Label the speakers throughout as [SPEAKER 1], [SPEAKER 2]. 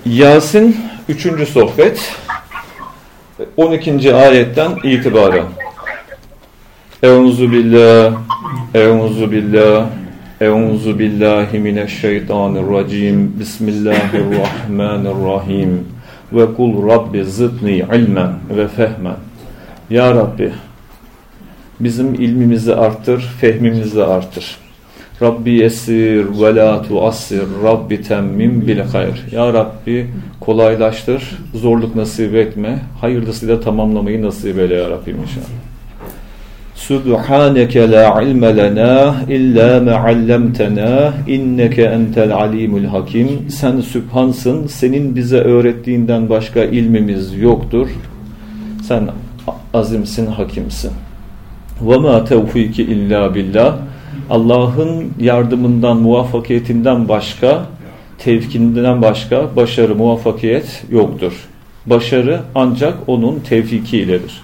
[SPEAKER 1] Yasin 3. sohbet 12. ayetten itibaren. Euzu billahi mineşşeytanirracim. Bismillahirrahmanirrahim. Ve kul rabbi zidni ilmen ve fehmen. Ya Rabbi, bizim ilmimizi artır, fehmimizi artır. Rabbi yessir ve la tuassir, Rabbi temmim bil hayr. Ya Rabbi, kolaylaştır, zorluk nasip etme, hayırlısıyla tamamlamayı nasip eyle ya Rabbi inşallah. Subhaneke la ilme lena illa ma allamtena inneke entel alimul hakim. Sen sübhansın, senin bize öğrettiğinden başka ilmimiz yoktur. Sen azimsin, hakimsin. Ve ma tevfiki illa billah. Allah'ın yardımından, muvaffakiyetinden başka, tevkinden başka başarı, muvaffakiyet yoktur. Başarı ancak onun tevfiki iledir.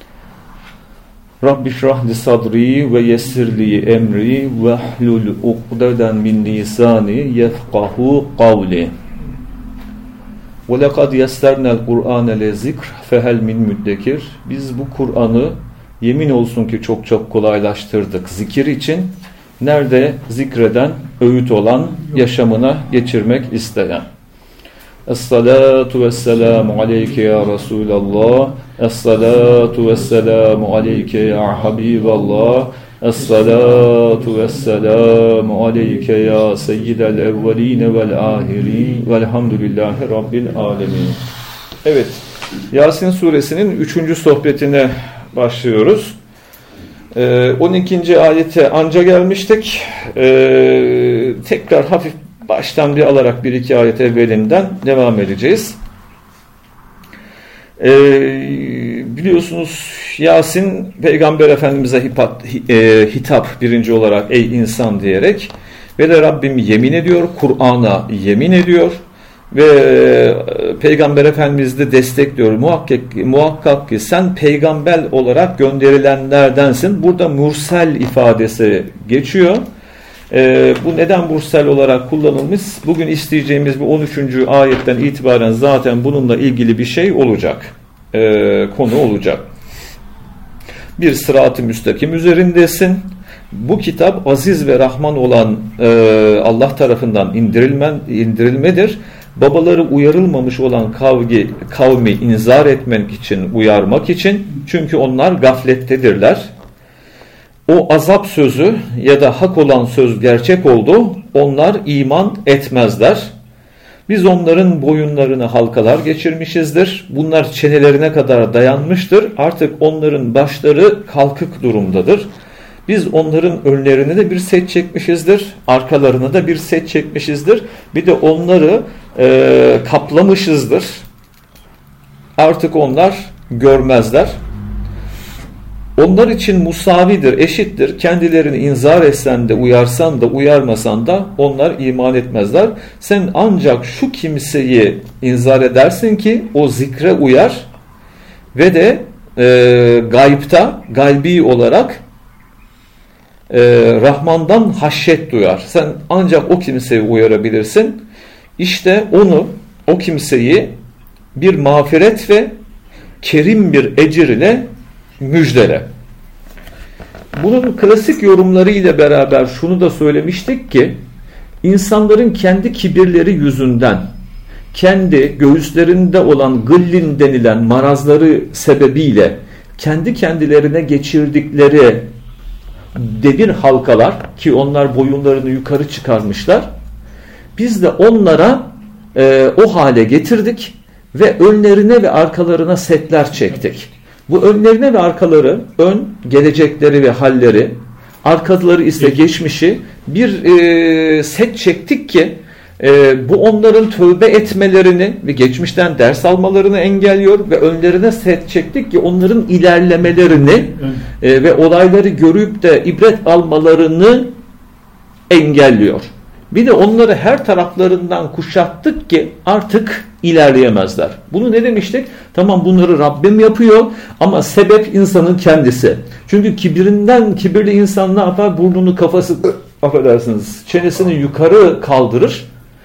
[SPEAKER 1] Rabbi şrahli sadri ve yessirli emri ve hlul uqdeden min lisani yefqahu kavli. Ve lekad yessernel Kur'ane le zikr fehel min müddekir. Biz bu Kur'an'ı yemin olsun ki çok çok kolaylaştırdık zikir için. Nerede zikreden, öğüt olan, yaşamına geçirmek isteyen. Es-salatu vesselamu aleyke ya Resulallah. Es-salatu vesselamu aleyke ya Habiballah. Es-salatu vesselamu aleyke ya seyyidel evveline vel ahirin. Velhamdülillahi Rabbil alemin. Evet, Yasin suresinin 3. sohbetine başlıyoruz. 12. ayete anca gelmiştik. Tekrar hafif baştan bir alarak 1-2 ayet evvelinden devam edeceğiz. Biliyorsunuz Yasin Peygamber Efendimiz'e hitap birinci olarak ey insan diyerek ve de Rabbim yemin ediyor, Kur'an'a yemin ediyor ve Peygamber Efendimiz de destekliyor. Muhakkak ki sen peygamber olarak gönderilenlerdensin. Burada mursel ifadesi geçiyor. Bu neden mursel olarak kullanılmış? Bugün isteyeceğimiz bu 13. ayetten itibaren zaten bununla ilgili bir şey olacak. Konu olacak. Bir sırat-ı müstakim üzerindesin. Bu kitap aziz ve rahman olan Allah tarafından indirilmedir. Babaları uyarılmamış olan kavmi inzar etmek için, uyarmak için. Çünkü onlar gaflettedirler. O azap sözü ya da hak olan söz gerçek oldu. Onlar iman etmezler. Biz onların boyunlarını halkalar geçirmişizdir. Bunlar çenelerine kadar dayanmıştır. Artık onların başları kalkık durumdadır. Biz onların önlerine de bir set çekmişizdir. Arkalarına da bir set çekmişizdir. Bir de onları kaplamışızdır. Artık onlar görmezler. Onlar için musavidir, eşittir. Kendilerini inzar etsen de, uyarsan da, uyarmasan da onlar iman etmezler. Sen ancak şu kimseyi inzar edersin ki o zikre uyar ve de gaybta, gaybi olarak Rahman'dan haşyet duyar. Sen ancak o kimseyi uyarabilirsin. İşte o kimseyi bir mağfiret ve kerim bir ecir ile müjdele. Bunun klasik yorumları ile beraber şunu da söylemiştik ki insanların kendi kibirleri yüzünden kendi göğüslerinde olan gıllin denilen marazları sebebiyle kendi kendilerine geçirdikleri demir halkalar ki onlar boyunlarını yukarı çıkarmışlar. Biz de onlara o hale getirdik ve önlerine ve arkalarına setler çektik. Bu önlerine ve arkaları, ön gelecekleri ve halleri, arkaları ise geçmişi bir set çektik ki bu onların tövbe etmelerini ve geçmişten ders almalarını engelliyor ve önlerine set çektik ki onların ilerlemelerini ve olayları görüp de ibret almalarını engelliyor. Bir de onları her taraflarından kuşattık ki artık ilerleyemezler. Bunu ne demiştik? Tamam bunları Rabbim yapıyor ama sebep insanın kendisi. Çünkü kibirli insan ne yapar? Burnunu, kafası, affedersiniz, çenesini yukarı kaldırır.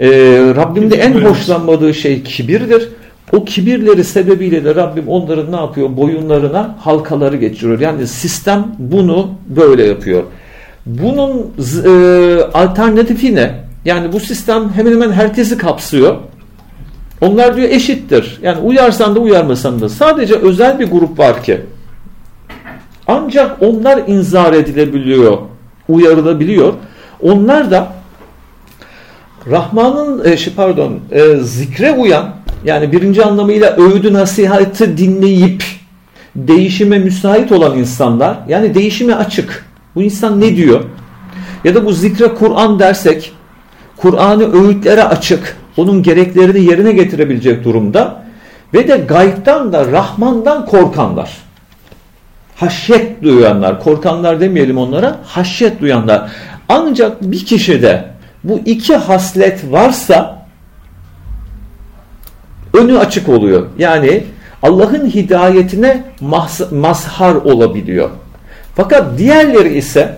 [SPEAKER 1] Rabbimde en hoşlanmadığı şey kibirdir. O kibirleri sebebiyle de Rabbim onların ne yapıyor? Boyunlarına halkaları geçiriyor. Yani sistem bunu böyle yapıyor. Bunun alternatifi ne? Yani bu sistem hemen hemen herkesi kapsıyor. Onlar diyor eşittir. Yani uyarsan da uyarmasan da. Sadece özel bir grup var ki ancak onlar inzar edilebiliyor, uyarılabiliyor. Onlar da Rahman'ın zikre uyan, yani birinci anlamıyla öğüdü nasihatı dinleyip değişime müsait olan insanlar, yani değişime açık. Bu insan ne diyor? Ya da bu zikre Kur'an dersek, Kur'an'ı öğütlere açık, onun gereklerini yerine getirebilecek durumda ve de gaybtan da Rahman'dan korkanlar. Haşyet duyanlar, korkanlar demeyelim onlara, haşyet duyanlar. Ancak bir kişide bu iki haslet varsa önü açık oluyor. Yani Allah'ın hidayetine mazhar olabiliyor. Fakat diğerleri ise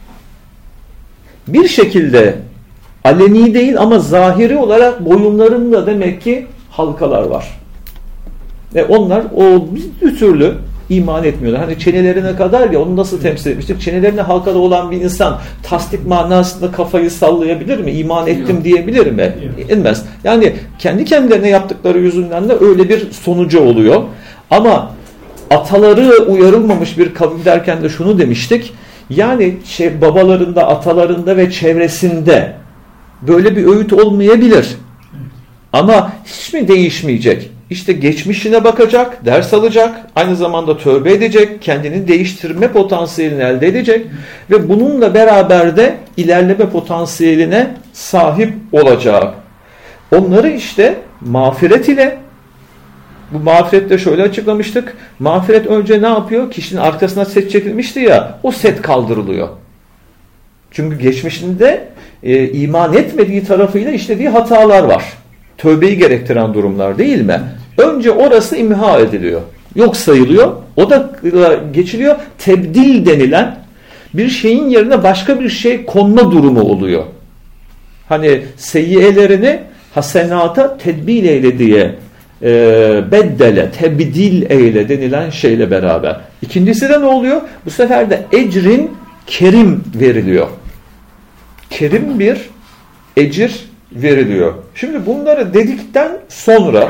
[SPEAKER 1] bir şekilde aleni değil ama zahiri olarak boyunlarında demek ki halkalar var. Ve onlar o bir türlü iman etmiyorlar. Hani çenelerine kadar ya, onu nasıl temsil etmiştik? Çenelerine halkada olan bir insan tasdik manasında kafayı sallayabilir mi? İman ettim diyebilir mi? İnmez. Yani kendi kendilerine yaptıkları yüzünden de öyle bir sonucu oluyor. Ama ataları uyarılmamış bir kavim derken de şunu demiştik. Yani babalarında, atalarında ve çevresinde böyle bir öğüt olmayabilir. Ama hiç mi değişmeyecek? İşte geçmişine bakacak, ders alacak, aynı zamanda tövbe edecek, kendini değiştirme potansiyelini elde edecek ve bununla beraber de ilerleme potansiyeline sahip olacak. Onları işte mağfiret ile, bu mağfirette şöyle açıklamıştık, mağfiret önce ne yapıyor? Kişinin arkasına set çekilmişti ya, o set kaldırılıyor. Çünkü geçmişinde iman etmediği tarafıyla işlediği hatalar var. Tövbeyi gerektiren durumlar değil mi? Önce orası imha ediliyor. Yok sayılıyor. O da geçiliyor. Tebdil denilen bir şeyin yerine başka bir şey konma durumu oluyor. Hani seyyiyelerini hasenata tedbil eyle diye beddele, tebdil eyle denilen şeyle beraber. İkincisi de ne oluyor? Bu sefer de ecrin kerim veriliyor. Kerim bir ecir veriliyor. Şimdi bunları dedikten sonra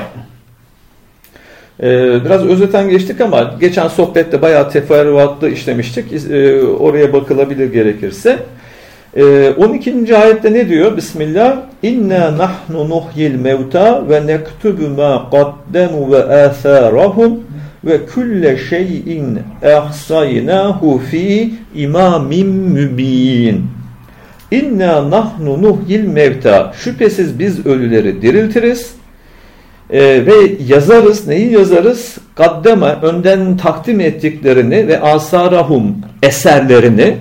[SPEAKER 1] biraz özeten geçtik ama geçen sohbette bayağı teferruatlı işlemiştik. Oraya bakılabilir gerekirse. 12. ayette ne diyor? Bismillah. İnna nahnu nuhyil mevta ve nektubu ma qaddemu ve atharahum ve kulle şeyin ahsaynahu fi imamin mübin. İnna nahnu nuhyil mevta. Şüphesiz biz ölüleri diriltiriz ve yazarız. Neyi yazarız? Kaddeme, önden takdim ettiklerini ve asarahum, eserlerini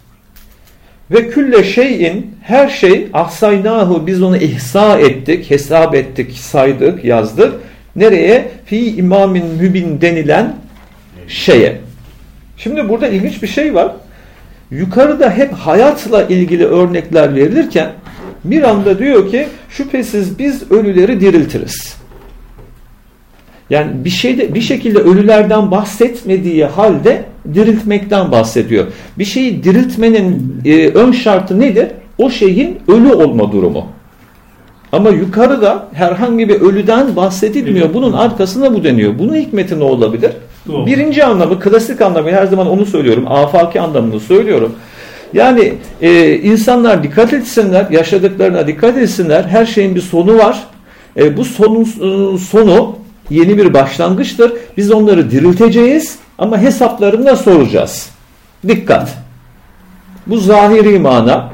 [SPEAKER 1] ve külle şeyin, her şey ahsaynahu, biz onu ihsa ettik, hesap ettik, saydık, yazdık. Nereye? Fi imamin mübin denilen şeye. Şimdi burada ilginç bir şey var. Yukarıda hep hayatla ilgili örnekler verilirken bir anda diyor ki şüphesiz biz ölüleri diriltiriz. Yani bir şekilde ölülerden bahsetmediği halde diriltmekten bahsediyor. Bir şeyi diriltmenin ön şartı nedir? O şeyin ölü olma durumu. Ama yukarıda herhangi bir ölüden bahsedilmiyor. Bunun arkasına bu deniyor. Bunun hikmeti ne olabilir? Doğru. Birinci anlamı, klasik anlamı, her zaman onu söylüyorum. Afaki anlamını söylüyorum. Yani insanlar dikkat etsinler, yaşadıklarına dikkat etsinler. Her şeyin bir sonu var. Bu sonun sonu yeni bir başlangıçtır. Biz onları dirilteceğiz ama hesaplarını da soracağız. Dikkat. Bu zahiri mana.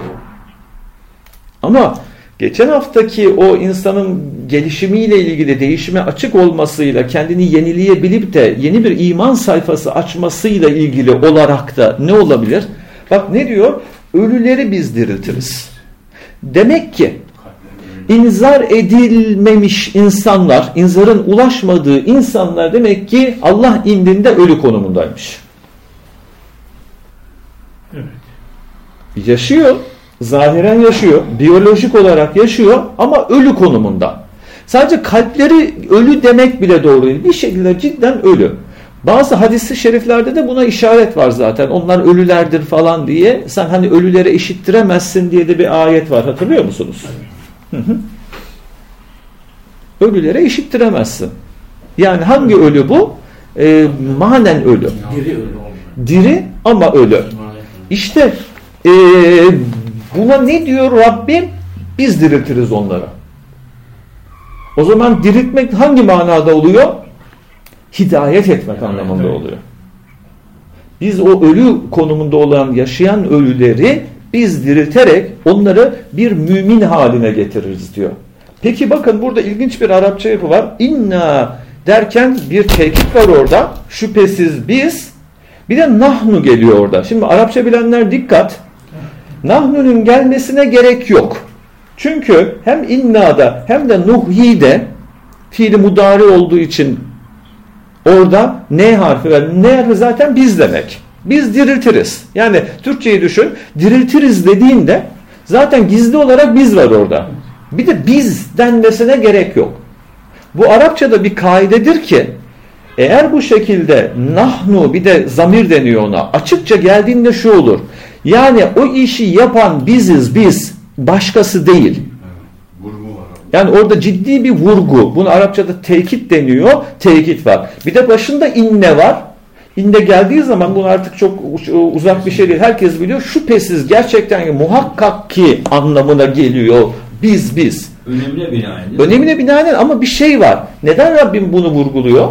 [SPEAKER 1] Ama geçen haftaki o insanın gelişimiyle ilgili değişime açık olmasıyla, kendini yenileyebilip de yeni bir iman sayfası açmasıyla ilgili olarak da ne olabilir? Bak ne diyor? Ölüleri biz diriltiriz. Demek ki inzar edilmemiş insanlar, inzarın ulaşmadığı insanlar demek ki Allah indinde ölü konumundaymış. Evet. Yaşıyor zahiren yaşıyor, biyolojik olarak yaşıyor ama ölü konumunda. Sadece kalpleri ölü demek bile doğru değil. Bir şekilde cidden ölü. Bazı hadis-i şeriflerde de buna işaret var zaten. Onlar ölülerdir falan diye. Sen hani ölülere işittiremezsin diye de bir ayet var. Hatırlıyor musunuz? Hı hı. Ölülere işittiremezsin. Yani hangi ölü bu? Manen ölü.
[SPEAKER 2] Diri ölü.
[SPEAKER 1] Diri ama ölü. İşte buna ne diyor Rabbim? Biz diriltiriz onlara. O zaman diriltmek hangi manada oluyor? Hidayet etmek anlamında oluyor. Biz o ölü konumunda olan yaşayan ölüleri biz dirilterek onları bir mümin haline getiririz diyor. Peki bakın burada ilginç bir Arapça yapı var. İnna derken bir tekit var orada. Şüphesiz biz. Bir de nahnu geliyor orada. Şimdi Arapça bilenler dikkat. Nahnu'nun gelmesine gerek yok. Çünkü hem inna'da hem de nuhi'de fiili mudari olduğu için orada ne harfi var. Ne harfi zaten biz demek. Biz diriltiriz. Yani Türkçeyi düşün. Diriltiriz dediğinde zaten gizli olarak biz var orada. Bir de biz denmesine gerek yok. Bu Arapçada bir kaidedir ki eğer bu şekilde nahnu bir de zamir deniyor ona. Açıkça geldiğinde şu olur. Yani o işi yapan biziz biz. Başkası değil. Yani orada ciddi bir vurgu. Bunu Arapçada tekit deniyor. Tekit var. Bir de başında inne var. İnne geldiği zaman bunu artık çok uzak bir şey değil. Herkes biliyor. Şüphesiz gerçekten muhakkak ki anlamına geliyor. Biz.
[SPEAKER 2] Önemli binaen.
[SPEAKER 1] Önemli binaen ama bir şey var. Neden Rabbim bunu vurguluyor?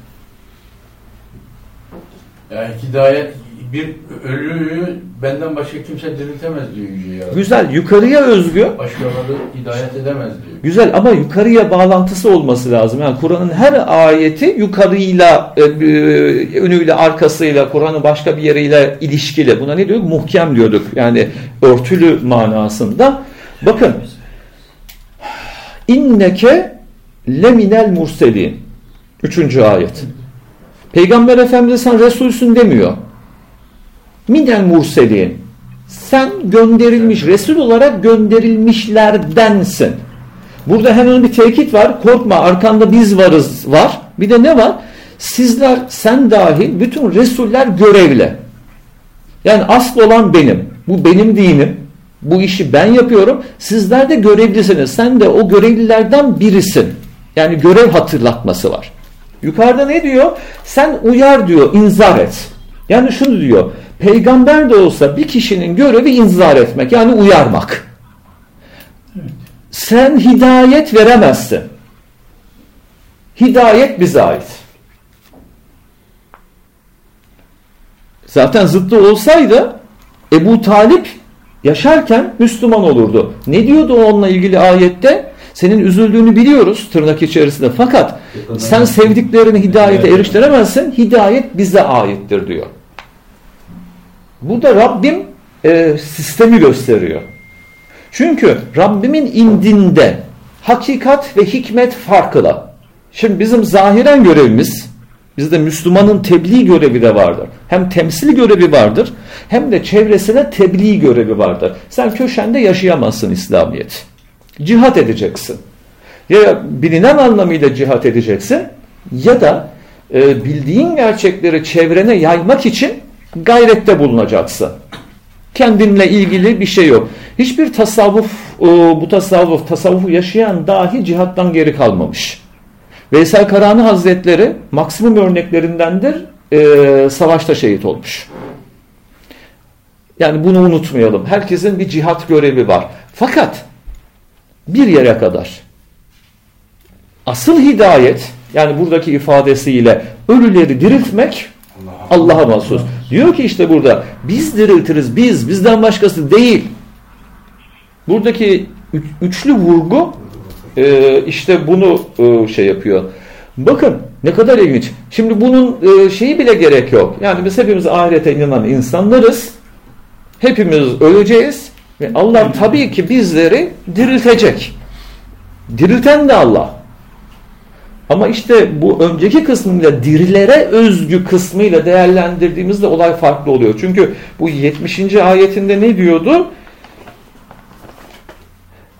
[SPEAKER 3] Yani hidayet bir ölüyü benden başka kimse diriltemez diyor Yüce Yarabbim.
[SPEAKER 1] Güzel. Yukarıya özgü.
[SPEAKER 3] Başkaları hidayet edemez diyor.
[SPEAKER 1] Güzel ama yukarıya bağlantısı olması lazım. Yani Kur'an'ın her ayeti yukarıyla, önüyle, arkasıyla, Kur'an'ın başka bir yeriyle ilişkili. Buna ne diyorduk? Muhkem diyorduk. Yani örtülü manasında. Bakın. İnneke leminel murselin. 3. ayet. Peygamber Efendimiz sen Resulsün demiyor. Minel murselin. Sen gönderilmiş, Resul olarak gönderilmişlerdensin. Burada hemen bir tekit var. Korkma, arkanda biz varız var. Bir de ne var? Sizler, sen dahil bütün Resuller görevli. Yani asıl olan benim. Bu benim dinim. Bu işi ben yapıyorum. Sizler de görevlisiniz. Sen de o görevlilerden birisin. Yani görev hatırlatması var. Yukarıda ne diyor? Sen uyar diyor, inzar et. Yani şunu diyor. Peygamber de olsa bir kişinin görevi inzar etmek. Yani uyarmak. Sen hidayet veremezsin. Hidayet bize ait. Zaten zıttı olsaydı Ebu Talip yaşarken Müslüman olurdu. Ne diyordu onunla ilgili ayette? Senin üzüldüğünü biliyoruz tırnak içerisinde. Fakat sen sevdiklerini hidayete eriştiremezsin. Hidayet bize aittir diyor. Burada Rabbim sistemi gösteriyor. Çünkü Rabbimin indinde hakikat ve hikmet farklı. Şimdi bizim zahiren görevimiz, bizde Müslümanın tebliğ görevi de vardır. Hem temsil görevi vardır, hem de çevresine tebliğ görevi vardır. Sen köşende yaşayamazsın İslamiyet. Cihat edeceksin. Ya bilinen anlamıyla cihat edeceksin ya da bildiğin gerçekleri çevrene yaymak için gayrette bulunacaksın. Kendinle ilgili bir şey yok. Hiçbir tasavvuf, bu tasavvufu yaşayan dahi cihattan geri kalmamış. Veysel Karani Hazretleri maksimum örneklerindendir, savaşta şehit olmuş. Yani bunu unutmayalım. Herkesin bir cihat görevi var. Fakat bir yere kadar. Asıl hidayet, yani buradaki ifadesiyle ölüleri diriltmek Allah'a mahsus. Diyor ki işte burada biz diriltiriz, bizden başkası değil. Buradaki üçlü vurgu işte bunu şey yapıyor. Bakın ne kadar ilginç. Şimdi bunun şeyi bile gerek yok. Yani biz hepimiz ahirete inanan insanlarız. Hepimiz öleceğiz. Ve Allah tabii ki bizleri diriltecek. Dirilten de Allah. Ama işte bu önceki kısmıyla dirilere özgü kısmıyla değerlendirdiğimizde olay farklı oluyor. Çünkü bu 70. ayetinde ne diyordu?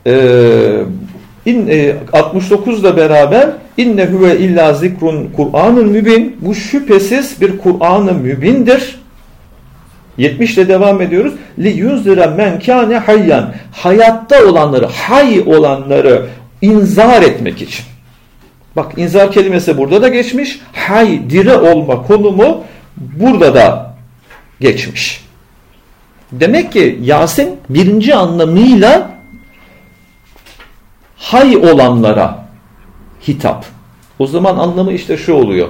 [SPEAKER 1] 69'da beraber inne huve illa zikrun Kur'an'ın mübin, bu şüphesiz bir Kur'an-ı mübindir. 70'le devam ediyoruz. Li yunzira men kâne hayyan, hayatta olanları, hay olanları inzar etmek için. Bak, inzar kelimesi burada da geçmiş. Hay, diri olma konumu burada da geçmiş. Demek ki Yasin birinci anlamıyla hay olanlara hitap. O zaman anlamı işte şu oluyor.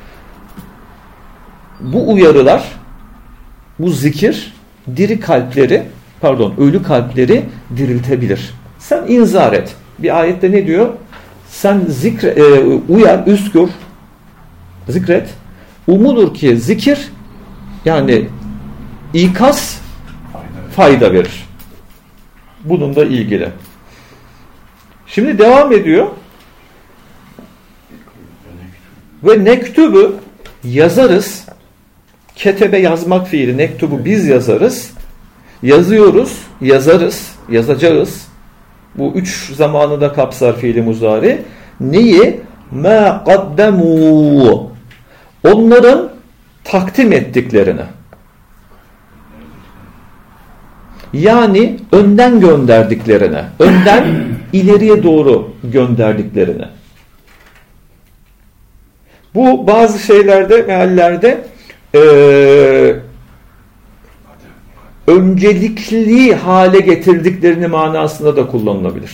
[SPEAKER 1] Bu uyarılar, bu zikir ölü kalpleri diriltebilir. Sen inzar et. Bir ayette ne diyor? Sen uyar, üskür, zikret. Umulur ki zikir, yani ikaz fayda verir. Bununla ilgili. Şimdi devam ediyor. Ve nektubu, yazarız. Ketebe yazmak fiili, nektubu biz yazarız. Yazıyoruz, yazarız, yazacağız. Bu 3 zamanı da kapsar fiili muzari. Neyi? مَا قَدَّمُوا, onların takdim ettiklerini. Yani önden gönderdiklerini, önden ileriye doğru gönderdiklerini. Bu bazı şeylerde, meallerde öncelikli hale getirdiklerini manasında da kullanılabilir.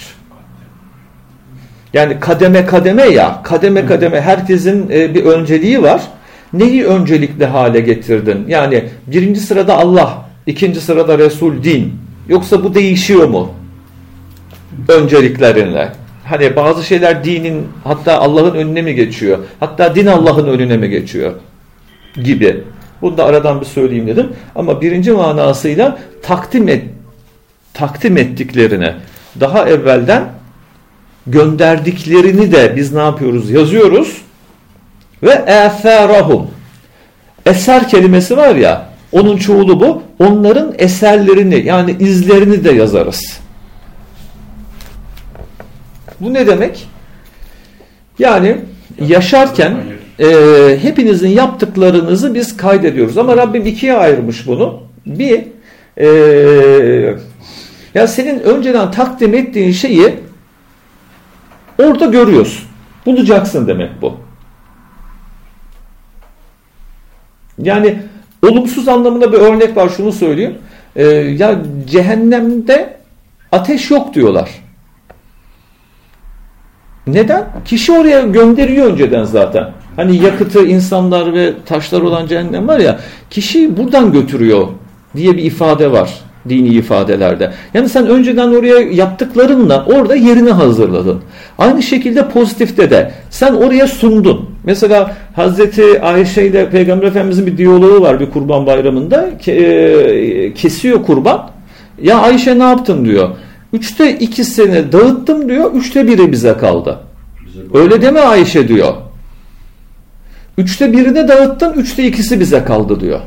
[SPEAKER 1] Yani kademe kademe ya, kademe kademe herkesin bir önceliği var. Neyi öncelikli hale getirdin? Yani birinci sırada Allah, ikinci sırada Resul, din. Yoksa bu değişiyor mu? Önceliklerine. Hani bazı şeyler dinin, hatta Allah'ın önüne mi geçiyor? Hatta din Allah'ın önüne mi geçiyor? Gibi. Bunu da aradan bir söyleyeyim dedim. Ama birinci manasıyla takdim ettiklerini, daha evvelden gönderdiklerini de biz ne yapıyoruz? Yazıyoruz. Ve eserahum. Eser kelimesi var ya, onun çoğulu bu. Onların eserlerini, yani izlerini de yazarız. Bu ne demek? Yani yaşarken hepinizin yaptıklarınızı biz kaydediyoruz. Ama Rabbim ikiye ayırmış bunu. Bir, ya senin önceden takdim ettiğin şeyi orada görüyorsun. Bulacaksın demek bu. Yani olumsuz anlamında bir örnek var, şunu söyleyeyim. Ya cehennemde ateş yok diyorlar. Neden? Kişi oraya gönderiyor önceden zaten. Hani yakıtı, insanlar ve taşlar olan cehennem var ya, kişiyi buradan götürüyor diye bir ifade var dini ifadelerde. Yani sen önceden oraya yaptıklarınla orada yerini hazırladın. Aynı şekilde pozitifte de sen oraya sundun. Mesela Hazreti Ayşe ile Peygamber Efendimizin bir diyaloğu var bir Kurban Bayramı'nda. Kesiyor kurban. Ya Ayşe ne yaptın diyor. 3'te 2'sini dağıttım diyor. 3'te 1'i bize kaldı. Öyle deme Ayşe diyor. 3'te 1'ini dağıttın, 3'te 2'si bize kaldı diyor.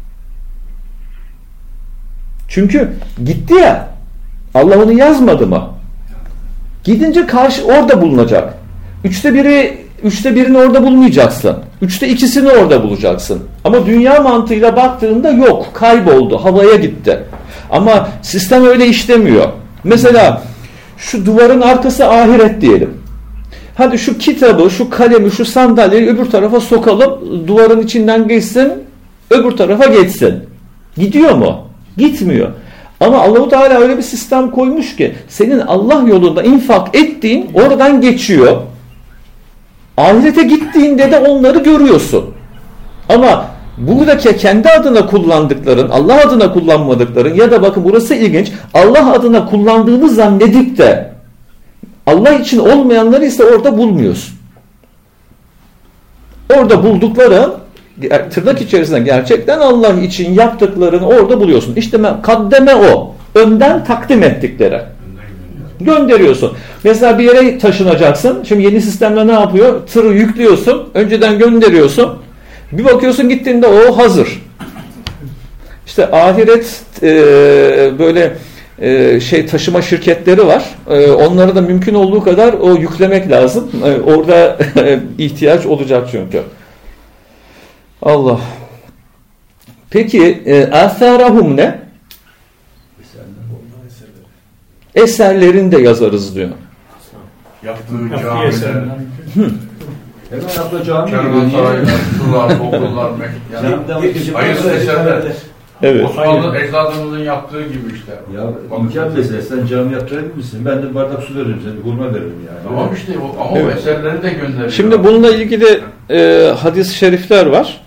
[SPEAKER 1] Çünkü gitti ya, Allah onu yazmadı mı? Gidince karşı orada bulunacak. 3'te 1'ini orada bulmayacaksın. 3'te 2'sini orada bulacaksın. Ama dünya mantığıyla baktığında yok, kayboldu, havaya gitti. Ama sistem öyle işlemiyor. Mesela şu duvarın arkası ahiret diyelim. Hadi şu kitabı, şu kalemi, şu sandalyeyi öbür tarafa sokalım, duvarın içinden geçsin, öbür tarafa geçsin. Gidiyor mu? Gitmiyor. Ama Allah-u Teala öyle bir sistem koymuş ki senin Allah yolunda infak ettiğin oradan geçiyor. Ahirete gittiğinde de onları görüyorsun. Ama buradaki kendi adına kullandıkların, Allah adına kullanmadıkların ya da bakın burası ilginç, Allah adına kullandığını zannedip de Allah için olmayanları ise orada bulmuyorsun. Orada buldukların tırnak içerisinde gerçekten Allah için yaptıklarını orada buluyorsun. İşte kaddeme o. Önden takdim ettikleri. Gönderiyorsun. Mesela bir yere taşınacaksın. Şimdi yeni sistemde ne yapıyor? Tırı yüklüyorsun. Önceden gönderiyorsun. Bir bakıyorsun gittiğinde o hazır. İşte ahiret böyle taşıma şirketleri var. Onlara da mümkün olduğu kadar o yüklemek lazım. Orada ihtiyaç olacak çünkü. Allah. Peki âthârahum ne? Eserlerini de yazarız diyor.
[SPEAKER 3] Yaptığı camiler.
[SPEAKER 2] Hemen yaptığı cami
[SPEAKER 3] Kervansaraylar, sular, okullar, hayırlı eserler.
[SPEAKER 1] Evet.
[SPEAKER 3] Osmanlı ecdadımızın yaptığı gibi işte.
[SPEAKER 2] Ya imkan mesela sen cami yaptırabilir misin? Ben de bardak su veririm, sen de hurma veririm yani.
[SPEAKER 3] Tamam işte ama
[SPEAKER 1] Evet.
[SPEAKER 3] o eserleri de gönderiyor.
[SPEAKER 1] Şimdi bununla ilgili hadis-i şerifler var.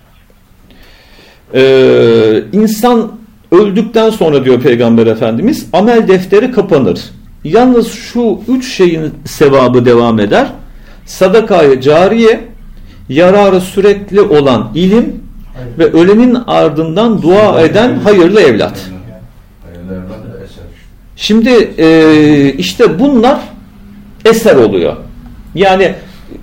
[SPEAKER 1] İnsan öldükten sonra diyor Peygamber Efendimiz amel defteri kapanır. Yalnız şu 3 şeyin sevabı devam eder. Sadakayı cariye, yararı sürekli olan ilim ve ölenin ardından dua eden hayırlı evlat.
[SPEAKER 3] Hayırlı evlat da eser.
[SPEAKER 1] Şimdi işte bunlar eser oluyor. Yani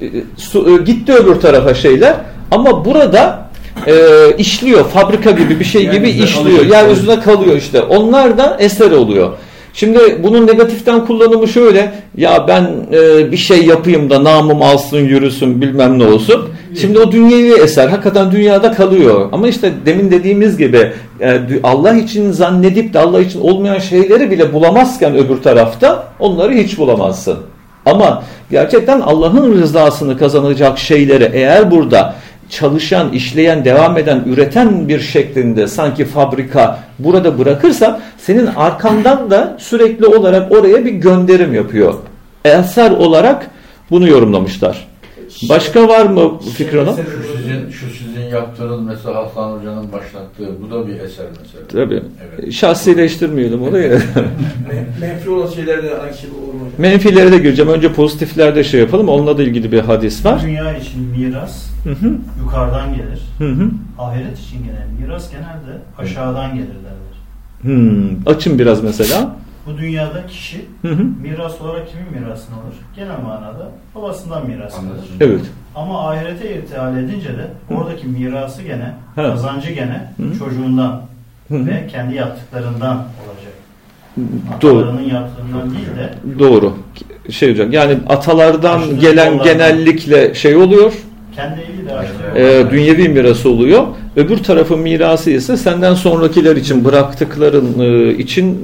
[SPEAKER 1] gitti öbür tarafa şeyler ama burada işliyor. Fabrika gibi bir şey gibi işliyor. Yeryüzüne kalıyor işte. Onlar da eser oluyor. Şimdi bunun negatiften kullanımı şöyle. Ya ben bir şey yapayım da namım alsın yürüsün bilmem ne olsun. Şimdi o dünyevi eser hakikaten dünyada kalıyor. Ama işte demin dediğimiz gibi Allah için zannedip de Allah için olmayan şeyleri bile bulamazken öbür tarafta onları hiç bulamazsın. Ama gerçekten Allah'ın rızasını kazanacak şeyleri eğer burada çalışan, işleyen, devam eden, üreten bir şeklinde sanki fabrika burada bırakırsa senin arkandan da sürekli olarak oraya bir gönderim yapıyor. Eser olarak bunu yorumlamışlar. Başka var mı fikrin ona?
[SPEAKER 3] Şu sizin yaptığınız mesela Hasan Hoca'nın başlattığı bu da bir eser mesela.
[SPEAKER 1] Tabii.
[SPEAKER 3] Evet.
[SPEAKER 1] Şahsileştirmeyelim orayı.
[SPEAKER 4] Menfi olan şeylerle aynı şey olur mu?
[SPEAKER 1] Menfilere de gireceğim. Önce pozitiflerde şey yapalım. Onunla da ilgili bir hadis var.
[SPEAKER 5] Dünya için miras yukarıdan gelir. Ahiret için gelen miras genelde aşağıdan gelir derler.
[SPEAKER 1] Açın biraz mesela.
[SPEAKER 5] Bu dünyada kişi miras olarak kimin mirasını alır? Genel manada babasından miras alır.
[SPEAKER 1] Evet.
[SPEAKER 5] Ama ahirete irtihal edince de oradaki mirası gene, kazancı gene çocuğundan ve kendi yaptıklarından olacak. Atalarının yaptığından değil de.
[SPEAKER 1] Doğru. Şey olacak. Yani atalardan
[SPEAKER 5] Aşırı
[SPEAKER 1] gelen
[SPEAKER 5] yollardan.
[SPEAKER 1] genellikle şey oluyor.
[SPEAKER 5] Kendi eliyle açtığı.
[SPEAKER 1] Dünyevi mirası oluyor. Öbür tarafın mirası ise senden sonrakiler için bıraktıkların için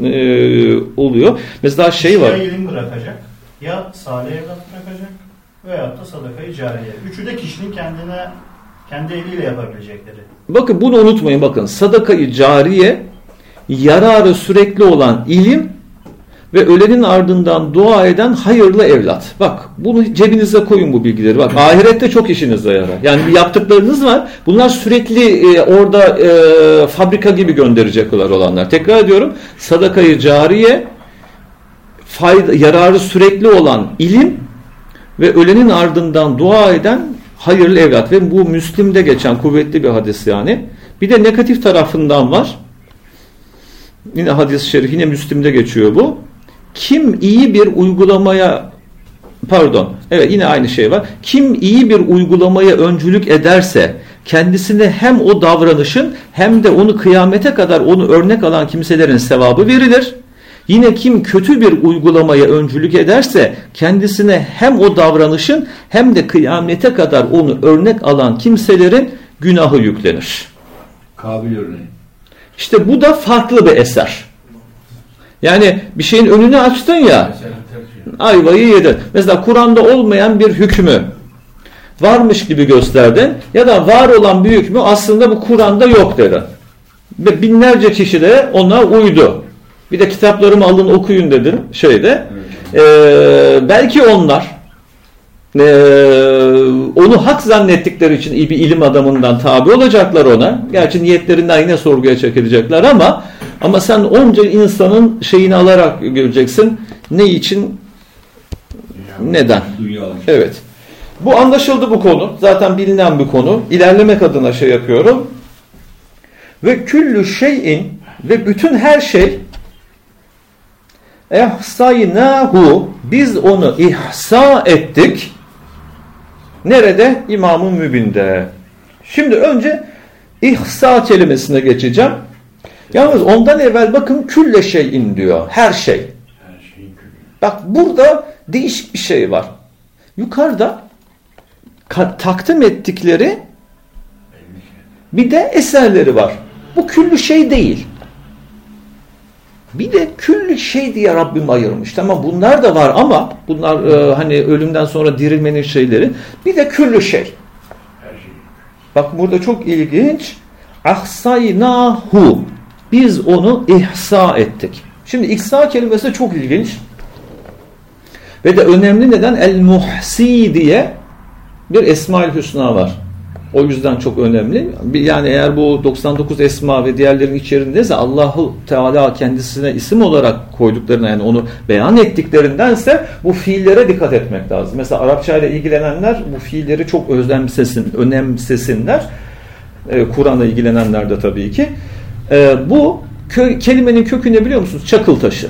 [SPEAKER 1] oluyor. Mesela şey var.
[SPEAKER 5] Ya ilim bırakacak, ya salih evlat bırakacak veyahut da sadakayı cariye. Üçü de kişinin kendi eliyle yapabilecekleri.
[SPEAKER 1] Bakın bunu unutmayın. Bakın sadakayı cariye, yararı sürekli olan ilim ve ölenin ardından dua eden hayırlı evlat. Bak bunu cebinize koyun bu bilgileri. Bak ahirette çok işinize yarar. Yani yaptıklarınız var. Bunlar sürekli orada fabrika gibi gönderecekler olanlar. Tekrar ediyorum. Sadakayı cariye, yararı sürekli olan ilim ve ölenin ardından dua eden hayırlı evlat. Ve bu Müslim'de geçen kuvvetli bir hadis yani. Bir de negatif tarafından var. Yine hadis-i şerif, yine Müslim'de geçiyor bu. Kim iyi bir uygulamaya yine aynı şey var. Kim iyi bir uygulamaya öncülük ederse kendisine hem o davranışın hem de onu kıyamete kadar onu örnek alan kimselerin sevabı verilir. Yine kim kötü bir uygulamaya öncülük ederse kendisine hem o davranışın hem de kıyamete kadar onu örnek alan kimselerin günahı yüklenir.
[SPEAKER 2] Kabil örneği.
[SPEAKER 1] İşte bu da farklı bir eser. Yani bir şeyin önünü açtın ya, ayvayı yedin. Mesela Kur'an'da olmayan bir hükmü varmış gibi gösterdin ya da var olan bir hükmü aslında bu Kur'an'da yok dedin. Ve binlerce kişi de ona uydu. Bir de kitaplarımı alın okuyun dedin şeyde. Belki onlar onu hak zannettikleri için bir ilim adamından tabi olacaklar ona. Gerçi niyetlerinden yine sorguya çekilecekler ama sen onca insanın şeyini alarak göreceksin. Ne için? Neden? Evet. Bu anlaşıldı bu konu. Zaten bilinen bir konu. İlerlemek adına şey yapıyorum. Ve küllü şeyin ve bütün her şey ihsaynahu biz onu ihsa ettik. Nerede? İmam-ı Mübin'de. Şimdi önce ihsa kelimesine geçeceğim. Yalnız ondan evvel bakın külle şeyin diyor. Her şey.
[SPEAKER 3] Her şeyin külü.
[SPEAKER 1] Bak burada değişik bir şey var. Yukarıda takdim ettikleri bir de eserleri var. Bu küllü şey değil. Bir de küllü şey diye Rabbim ayırmış. Tamam bunlar da var ama bunlar hani ölümden sonra dirilmenin şeyleri. Bir de küllü şey.
[SPEAKER 3] Her şey.
[SPEAKER 1] Bak burada çok ilginç. Ahsaynahu. Biz onu ihsa ettik. Şimdi ihsa kelimesi çok ilginç. Ve de önemli neden El-Muhsi diye bir Esma-ül Hüsna var. O yüzden çok önemli. Yani eğer bu 99 esma ve diğerlerin içerisindeyse Allahu Teala kendisine isim olarak koyduklarına yani onu beyan ettiklerindense bu fiillere dikkat etmek lazım. Mesela Arapça ile ilgilenenler bu fiilleri çok önemsesinler. Kur'an'la ilgilenenler de tabii ki. Bu kelimenin kökü ne biliyor musunuz? Çakıl taşı.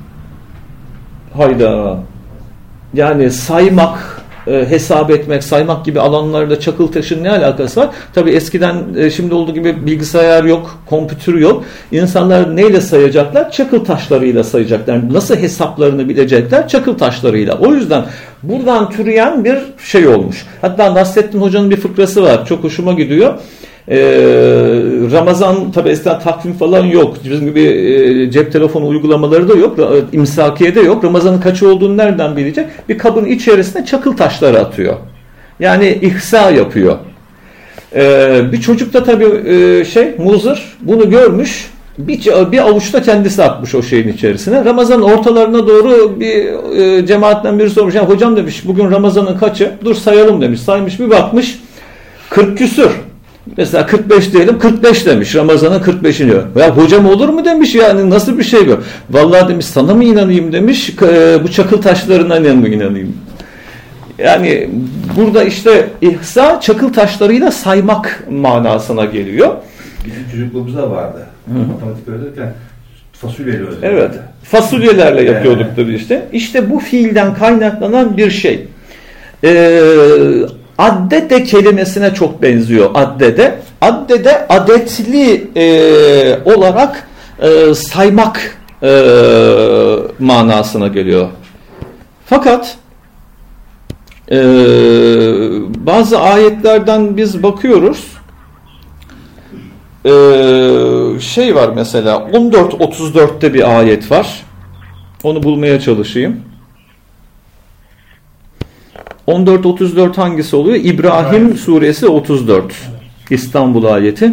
[SPEAKER 1] Hayda. Yani saymak, hesap etmek, saymak gibi alanlarda çakıl taşının ne alakası var? Tabii eskiden şimdi olduğu gibi bilgisayar yok, kompütür yok. İnsanlar neyle sayacaklar? Çakıl taşlarıyla sayacaklar. Nasıl hesaplarını bilecekler? Çakıl taşlarıyla. O yüzden buradan türeyen bir şey olmuş. Hatta Nasrettin Hoca'nın bir fıkrası var. Çok hoşuma gidiyor. Ramazan tabi eskiden takvim falan yok. Bizim gibi cep telefonu uygulamaları da yok. İmsakiye de yok. Ramazanın kaçı olduğunu nereden bilecek? Bir kabın içerisine çakıl taşları atıyor. Yani ihsa yapıyor. Bir çocuk da tabi muzır bunu görmüş. Bir avuçta kendisi atmış o şeyin içerisine. Ramazanın ortalarına doğru bir cemaatten biri sormuş. Ya hocam demiş bugün Ramazanın kaçı? Dur sayalım demiş. Saymış bir bakmış 40 küsür. Mesela 45 diyelim 45 demiş Ramazan'ın 45'ini. Ya hocam olur mu demiş yani nasıl bir şey bu? Vallahi demiş sana mı inanayım demiş bu çakıl taşlarına mı inanayım? Yani burada işte ihsa çakıl taşlarıyla saymak manasına geliyor.
[SPEAKER 2] Bizim çocukluğumuzda vardı. Matematik öğrenirken fasulyeyle öğrenirdik.
[SPEAKER 1] Evet. Fasulyelerle yapıyorduk tabii işte. İşte bu fiilden kaynaklanan bir şey. Addede kelimesine çok benziyor. Addede adetli olarak saymak manasına geliyor. Fakat bazı ayetlerden biz bakıyoruz. Şey var mesela 14.34'te bir ayet var. Onu bulmaya çalışayım. 14.34 hangisi oluyor? İbrahim suresi 34. İstanbul ayeti.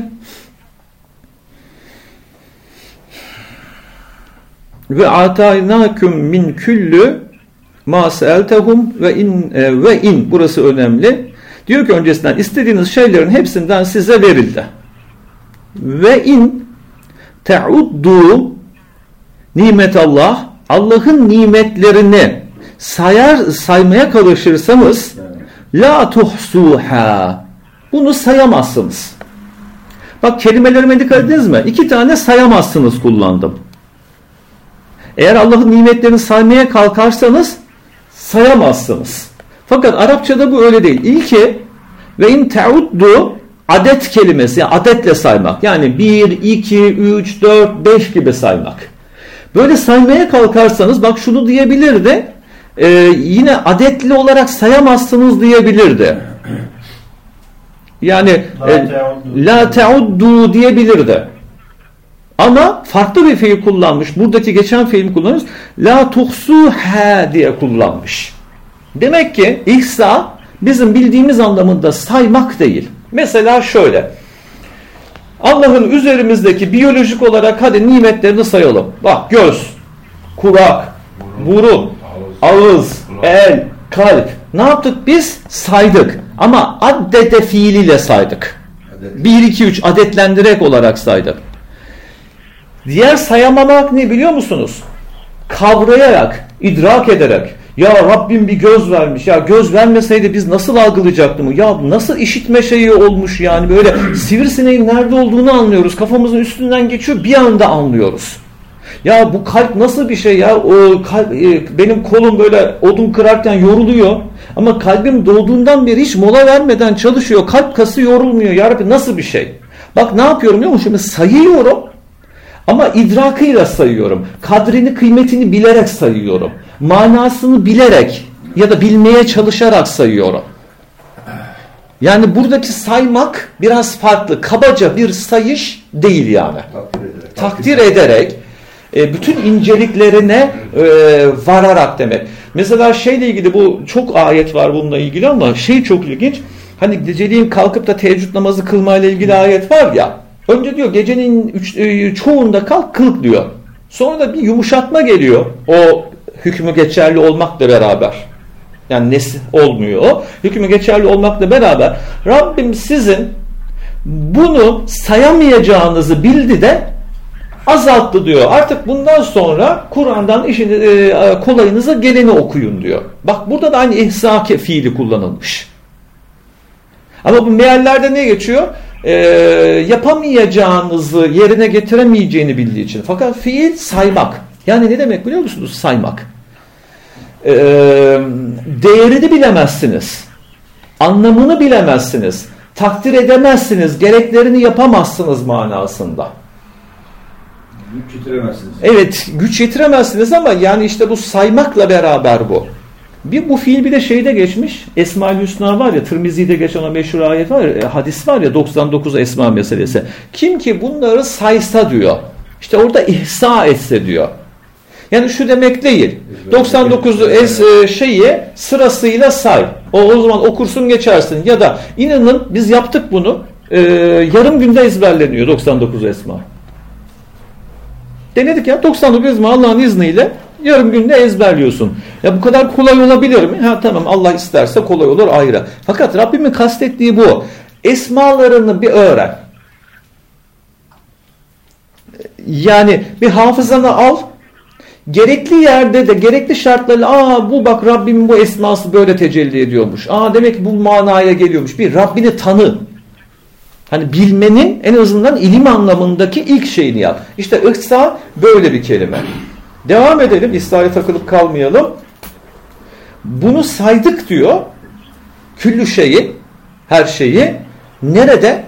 [SPEAKER 1] Ve ataynâküm min küllü mâ seeltehum ve in burası önemli. Diyor ki öncesinden istediğiniz şeylerin hepsinden size verildi. Ve in te'uddu nimetallah Allah'ın nimetlerini saymaya çalışırsanız la tuhsuha bunu sayamazsınız. Bak kelimelerime dikkat ediniz mi? 2 tane sayamazsınız kullandım. Eğer Allah'ın nimetlerini saymaya kalkarsanız sayamazsınız. Fakat Arapçada bu öyle değil. İlki ve in teuddu adet kelimesi yani adetle saymak. Yani 1, 2, 3, 4, 5 gibi saymak. Böyle saymaya kalkarsanız bak şunu diyebilirdi. Yine adetli olarak sayamazsınız diyebilirdi. Yani la teuddu diyebilirdi. Ama farklı bir fiil kullanmış. Buradaki geçen fiil kullanmış. La tuhsuha diye kullanmış. Demek ki ihsa bizim bildiğimiz anlamında saymak değil. Mesela şöyle. Allah'ın üzerimizdeki biyolojik olarak hadi nimetlerini sayalım. Bak göz, kulak, burun, ağız, el, kalp. Ne yaptık biz? Saydık. Ama addede fiiliyle saydık. 1, 2, 3 adetlendirerek olarak saydık. Diğer sayamamak ne biliyor musunuz? Kavrayarak, idrak ederek. Ya Rabbim bir göz vermiş. Ya göz vermeseydi biz nasıl algılayacaktık? Ya nasıl işitme şeyi olmuş yani böyle sivrisineğin nerede olduğunu anlıyoruz. Kafamızın üstünden geçiyor bir anda anlıyoruz. Ya bu kalp nasıl bir şey ya? O kalp, benim kolum böyle odun kırarken yoruluyor. Ama kalbim doğduğundan beri hiç mola vermeden çalışıyor. Kalp kası yorulmuyor. Ya Rabbi nasıl bir şey? Bak ne yapıyorum biliyor musun? Şimdi sayıyorum. Ama idrakıyla sayıyorum. Kadrini, kıymetini bilerek sayıyorum. Manasını bilerek ya da bilmeye çalışarak sayıyorum. Yani buradaki saymak biraz farklı. Kabaca bir sayış değil yani. Takdir ederek bütün inceliklerine vararak demek. Mesela şeyle ilgili, bu çok ayet var bununla ilgili ama şey çok ilginç. Hani geceliğin kalkıp da teheccüd namazı kılmayla ilgili ayet var ya. Önce diyor gecenin çoğunda kalk kıl diyor. Sonra da bir yumuşatma geliyor. O hükmü geçerli olmakla beraber. Yani nesi olmuyor o. Hükmü geçerli olmakla beraber Rabbim sizin bunu sayamayacağınızı bildi de azalttı diyor. Artık bundan sonra Kur'an'dan işin kolayınıza geleni okuyun diyor. Bak burada da aynı ihsa fiili kullanılmış. Ama bu meallerde ne geçiyor? Yapamayacağınızı yerine getiremeyeceğini bildiği için. Fakat fiil saymak. Yani ne demek biliyor musunuz saymak? Değerini bilemezsiniz. Anlamını bilemezsiniz. Takdir edemezsiniz. Gereklerini yapamazsınız manasında.
[SPEAKER 2] Güç yetiremezsiniz.
[SPEAKER 1] Evet, güç yetiremezsiniz ama yani işte bu saymakla beraber bu. Bu fiil bir de şeyde geçmiş. Esma-ül Hüsna var ya, Tirmizi'de geçen o meşhur ayet var ya, hadis var ya, 99 esma meselesi. Kim ki bunları saysa diyor. İşte orada ihsa etse diyor. Yani şu demek değil. 99'u şeyi sırasıyla say. O zaman okursun geçersin. Ya da inanın biz yaptık bunu. Yarım günde ezberleniyor 99 esma. Denedik ya, 99 esma Allah'ın izniyle yarım günde ezberliyorsun. Ya bu kadar kolay olabilir mi? Ha tamam, Allah isterse kolay olur, ayrı. Fakat Rabbimin kastettiği bu. Esmalarını bir öğren. Yani bir hafızanı al. Gerekli yerde de gerekli şartlarla bu bak Rabbimin bu esması böyle tecelli ediyormuş. Demek ki bu manaya geliyormuş. Bir Rabbini tanı. Hani bilmenin en azından ilim anlamındaki ilk şeyini yap. İşte ihsa böyle bir kelime. Devam edelim. İhsa'ya takılıp kalmayalım. Bunu saydık diyor. Küllü şeyi, her şeyi nerede?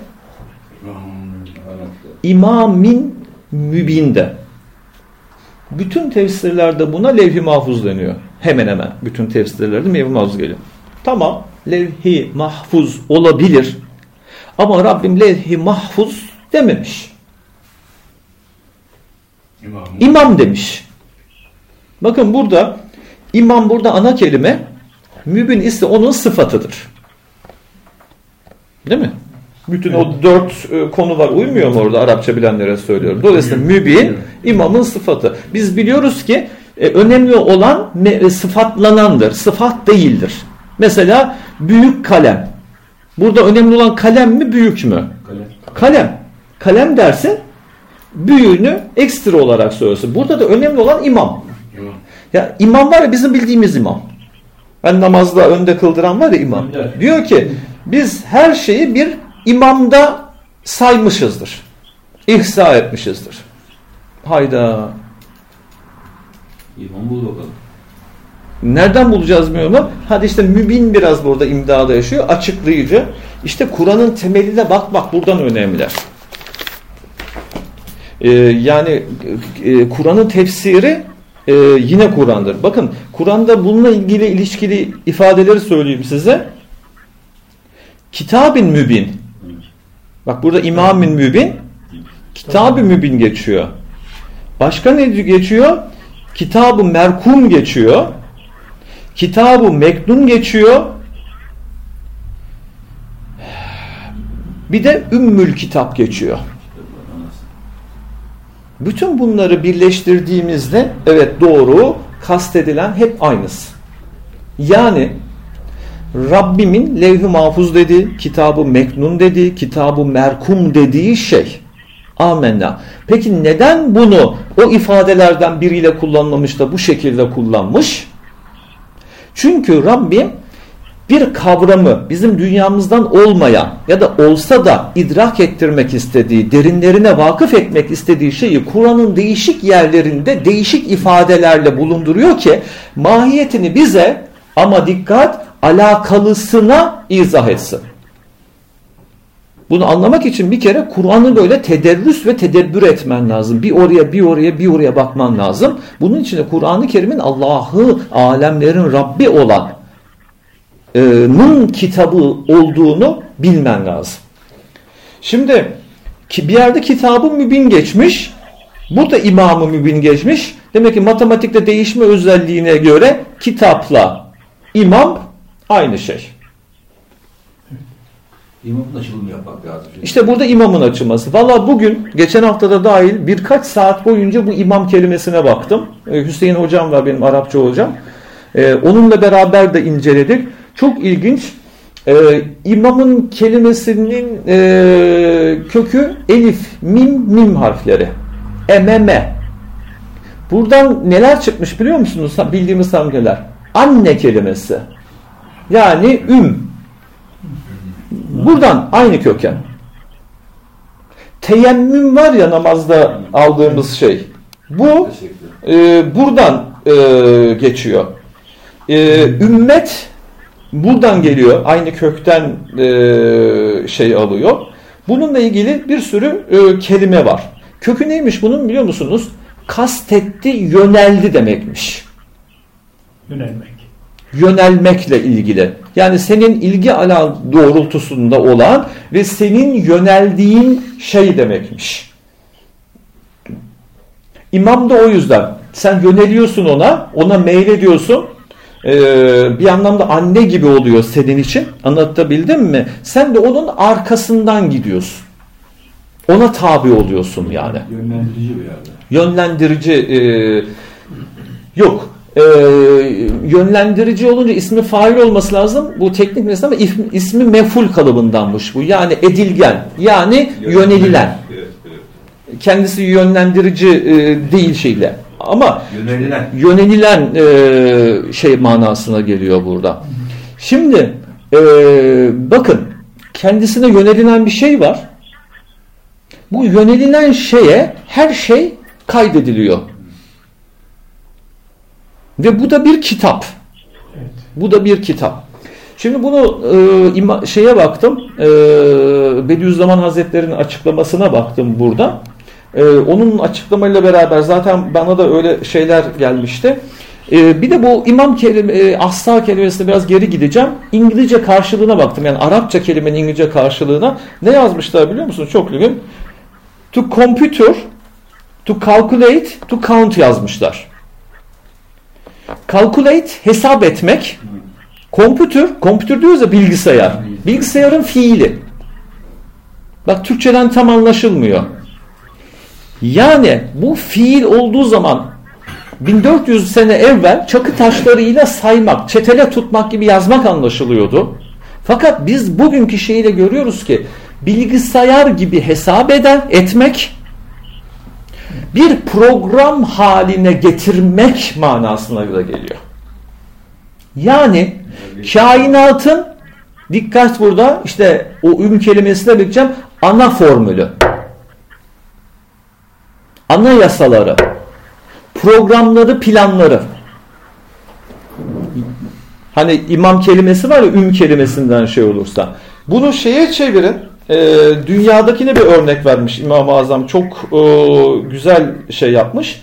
[SPEAKER 1] İmamin mübinde. Bütün tefsirlerde buna levh-i mahfuz deniyor. Hemen hemen bütün tefsirlerde levh-i mahfuz geliyor. Tamam, levh-i mahfuz olabilir. Ama Rabbim levh-i mahfuz dememiş. İmam demiş. Bakın burada imam burada ana kelime, mübin ise onun sıfatıdır. Değil mi? Bütün o 4 konular uymuyor mu orada, Arapça bilenlere söylüyorum. Dolayısıyla mübin imamın sıfatı. Biz biliyoruz ki önemli olan sıfatlanandır. Sıfat değildir. Mesela büyük kalem. Burada önemli olan kalem mi, büyük mü? Kalem. Kalem dersin, büyüğünü ekstra olarak söylesin. Burada da önemli olan imam. Ya imam var ya, bizim bildiğimiz imam. Ben namazda önde kıldıran var ya imam. Diyor ki biz her şeyi bir imamda saymışızdır. İhsa etmişizdir. Hayda.
[SPEAKER 2] İmam bul bakalım.
[SPEAKER 1] Nereden bulacağız mübin? Hadi işte mübin biraz burada imdada yaşıyor. Açıklayıcı. İşte Kur'an'ın temeline bak buradan önemli. Yani Kur'an'ın tefsiri yine Kur'an'dır. Bakın Kur'an'da bununla ilgili ilişkili ifadeleri söyleyeyim size. Kitab-ı mübin. Bak burada İmam-ı mübin, Kitab-ı mübin geçiyor. Başka ne geçiyor? Kitab-ı merkum geçiyor. Kitab-ı meknun geçiyor. Bir de Ümmül Kitap geçiyor. Bütün bunları birleştirdiğimizde evet doğru, kastedilen hep aynısı. Yani Rabbimin levh-i mahfuz dediği, kitab-ı meknun dediği, kitab-ı merkum dediği şey. Amenna. Peki neden bunu o ifadelerden biriyle kullanmamış da bu şekilde kullanmış? Çünkü Rabbim bir kavramı bizim dünyamızdan olmayan ya da olsa da idrak ettirmek istediği, derinlerine vakıf etmek istediği şeyi Kur'an'ın değişik yerlerinde değişik ifadelerle bulunduruyor ki mahiyetini bize, ama dikkat, alakalısına izah etsin. Bunu anlamak için bir kere Kur'an'ı böyle tederrüs ve tedebbür etmen lazım. Bir oraya bakman lazım. Bunun için de Kur'an-ı Kerim'in Allah'ı, alemlerin Rabbi olan'ın kitabı olduğunu bilmen lazım. Şimdi bir yerde kitab-ı mübin geçmiş, burada İmam-ı mübin geçmiş. Demek ki matematikte değişme özelliğine göre kitapla imam aynı şey.
[SPEAKER 2] İmamın açılımı yapmak lazım.
[SPEAKER 1] İşte burada imamın açılması. Valla bugün, geçen haftada dahil birkaç saat boyunca bu imam kelimesine baktım. Hüseyin hocam var, benim Arapça hocam. Onunla beraber de inceledik. Çok ilginç. İmamın kelimesinin kökü elif, mim harfleri. Ememe. Buradan neler çıkmış biliyor musunuz? Bildiğimiz samgeler. Anne kelimesi. Yani Buradan aynı köken. Teyemmüm var ya namazda aldığımız şey. Bu buradan geçiyor. Ümmet buradan geliyor. Aynı kökten şey alıyor. Bununla ilgili bir sürü kelime var. Kökü neymiş bunun biliyor musunuz? Kastetti, yöneldi demekmiş. Yönelmekle ilgili. Yani senin ilgi alan doğrultusunda olan ve senin yöneldiğin şey demekmiş. İmam da o yüzden. Sen yöneliyorsun ona meylediyorsun. Bir anlamda anne gibi oluyor senin için. Anlatabildim mi? Sen de onun arkasından gidiyorsun. Ona tabi oluyorsun yani.
[SPEAKER 2] Yönlendirici bir yerde.
[SPEAKER 1] Yönlendirici yok. Yönlendirici olunca ismi fail olması lazım. Bu teknik mesele ama ismi meful kalıbındanmış bu. Yani edilgen. Yani yönelilen.
[SPEAKER 2] Evet.
[SPEAKER 1] Kendisi yönlendirici değil şeyle. Ama yönelilen şey manasına geliyor burada. Şimdi bakın kendisine yönelilen bir şey var. Bu yönelilen şeye her şey kaydediliyor. Ve bu da bir kitap. Evet. Bu da bir kitap. Şimdi bunu şeye baktım. Bediüzzaman Hazretleri'nin açıklamasına baktım burada. Onun açıklamayla beraber zaten bana da öyle şeyler gelmişti. Bir de bu imam asla kelimesine biraz geri gideceğim. İngilizce karşılığına baktım. Yani Arapça kelimenin İngilizce karşılığına. Ne yazmışlar biliyor musunuz? Çok ilginç. To computer, to calculate, to count yazmışlar. Calculate, hesap etmek. Computer diyoruz ya bilgisayar. Bilgisayarın fiili. Bak Türkçeden tam anlaşılmıyor. Yani bu fiil olduğu zaman 1400 sene evvel çakı taşlarıyla saymak, çetele tutmak gibi yazmak anlaşılıyordu. Fakat biz bugünkü şeyiyle görüyoruz ki bilgisayar gibi hesap etmek bir program haline getirmek manasına da geliyor. Yani kainatın, dikkat burada, işte o kelimesine bakacağım, ana formülü, ana yasaları, programları, planları. Hani imam kelimesi var ya, kelimesinden şey olursa. Bunu şeye çevirin. Dünyadakine bir örnek vermiş İmam-ı Azam. Çok güzel şey yapmış.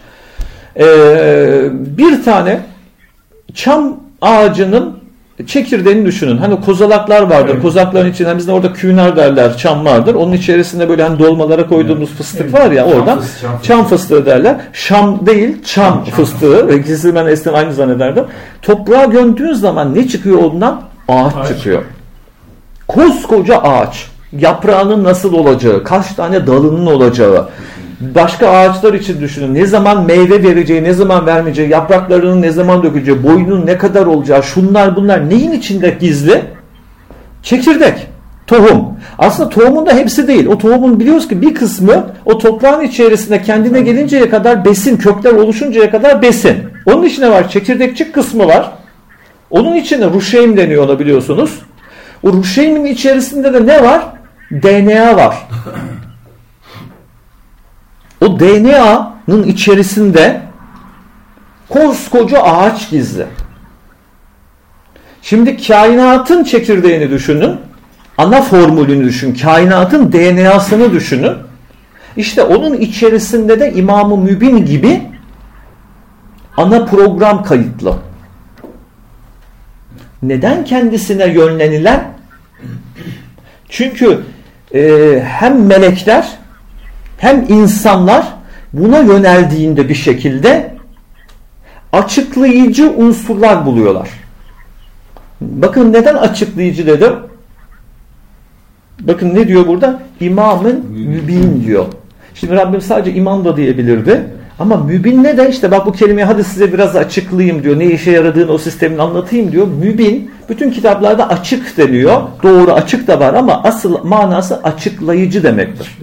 [SPEAKER 1] Bir tane çam ağacının çekirdeğini düşünün. Hani kozalaklar vardır. Evet. Kozalakların içinde bizde orada künar derler, çam vardır. Onun içerisinde böyle hani dolmalara koyduğumuz fıstık var ya, oradan çam fıstığı derler. Şam değil, çam fıstığı. İkisi ben eskiden aynı zannederdim. Toprağa gömdüğün zaman ne çıkıyor ondan? Ağaç çıkıyor. Koskoca ağaç. Yaprağının nasıl olacağı, kaç tane dalının olacağı, başka ağaçlar için düşünün. Ne zaman meyve vereceği, ne zaman vermeyeceği, yapraklarının ne zaman döküleceği, boyunun ne kadar olacağı, şunlar bunlar neyin içinde gizli? Çekirdek, tohum. Aslında tohumun da hepsi değil. O tohumun biliyoruz ki bir kısmı o toprağın içerisinde kendine gelinceye kadar besin, kökler oluşuncaya kadar besin. Onun içine var, çekirdekçik kısmı var. Onun içine ruşeym deniyor ona, biliyorsunuz. O ruşeymin içerisinde de ne var? DNA var. O DNA'nın içerisinde koskoca ağaç gizli. Şimdi kainatın çekirdeğini düşünün. ana formülünü düşün. Kainatın DNA'sını düşünün. İşte onun içerisinde de İmam-ı Mübin gibi ana program kayıtlı. Neden kendisine yönlenilen? Çünkü hem melekler hem insanlar buna yöneldiğinde bir şekilde açıklayıcı unsurlar buluyorlar. Bakın neden açıklayıcı dedim? Bakın ne diyor burada? İmamın mübin diyor. Şimdi Rabbim sadece imam da diyebilirdi. Ama mübin ne de işte bak bu kelimeyi hadi size biraz açıklayayım diyor. Ne işe yaradığını o sistemin anlatayım diyor. Mübin bütün kitaplarda açık deniyor. Doğru açık da var ama asıl manası açıklayıcı demektir.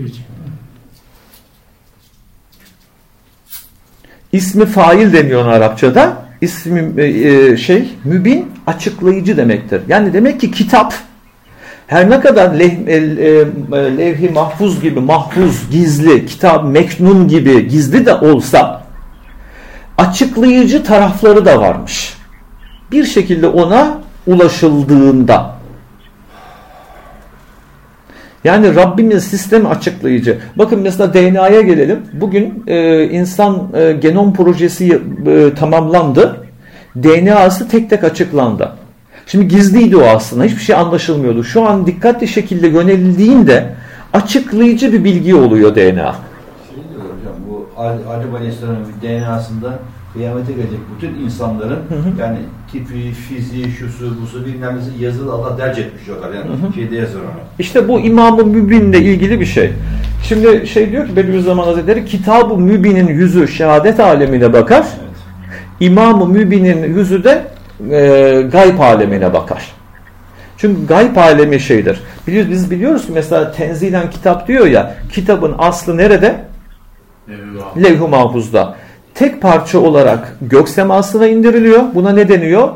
[SPEAKER 1] İsmi fail deniyor Arapçada. İsmi mübin açıklayıcı demektir. Yani demek ki kitap her ne kadar levh-i mahfuz gibi mahfuz, gizli, kitap meknun gibi gizli de olsa açıklayıcı tarafları da varmış. Bir şekilde ona ulaşıldığında. Yani Rabbimin sistemi açıklayıcı. Bakın mesela DNA'ya gelelim. Bugün insan genom projesi tamamlandı. DNA'sı tek tek açıklandı. Şimdi gizliydi o aslında. Hiçbir şey anlaşılmıyordu. Şu an dikkatli şekilde yönelildiğinde açıklayıcı bir bilgi oluyor DNA.
[SPEAKER 2] Şey diyor hocam, bu Adem Aleyhisselam'ın DNA'sında kıyamete gelecek bütün insanların yani tipi, fiziği, şusu, busu bilmem nesi yazılı Allah derc etmiş diyorlar. Yani şeyde yazıyor ona.
[SPEAKER 1] İşte bu İmam-ı Mübin'le ilgili bir şey. Şimdi diyor ki Bediüzzaman Hazretleri Kitab-ı Mübin'in yüzü şehadet alemine bakar. Evet. İmam-ı Mübin'in yüzü de gayb alemine bakar. Çünkü gayb alemi şeydir. Biz biliyoruz ki mesela tenzilen kitap diyor ya, kitabın aslı nerede? Levh-i Mahfuz'da. Tek parça olarak gök semasına indiriliyor. Buna ne deniyor?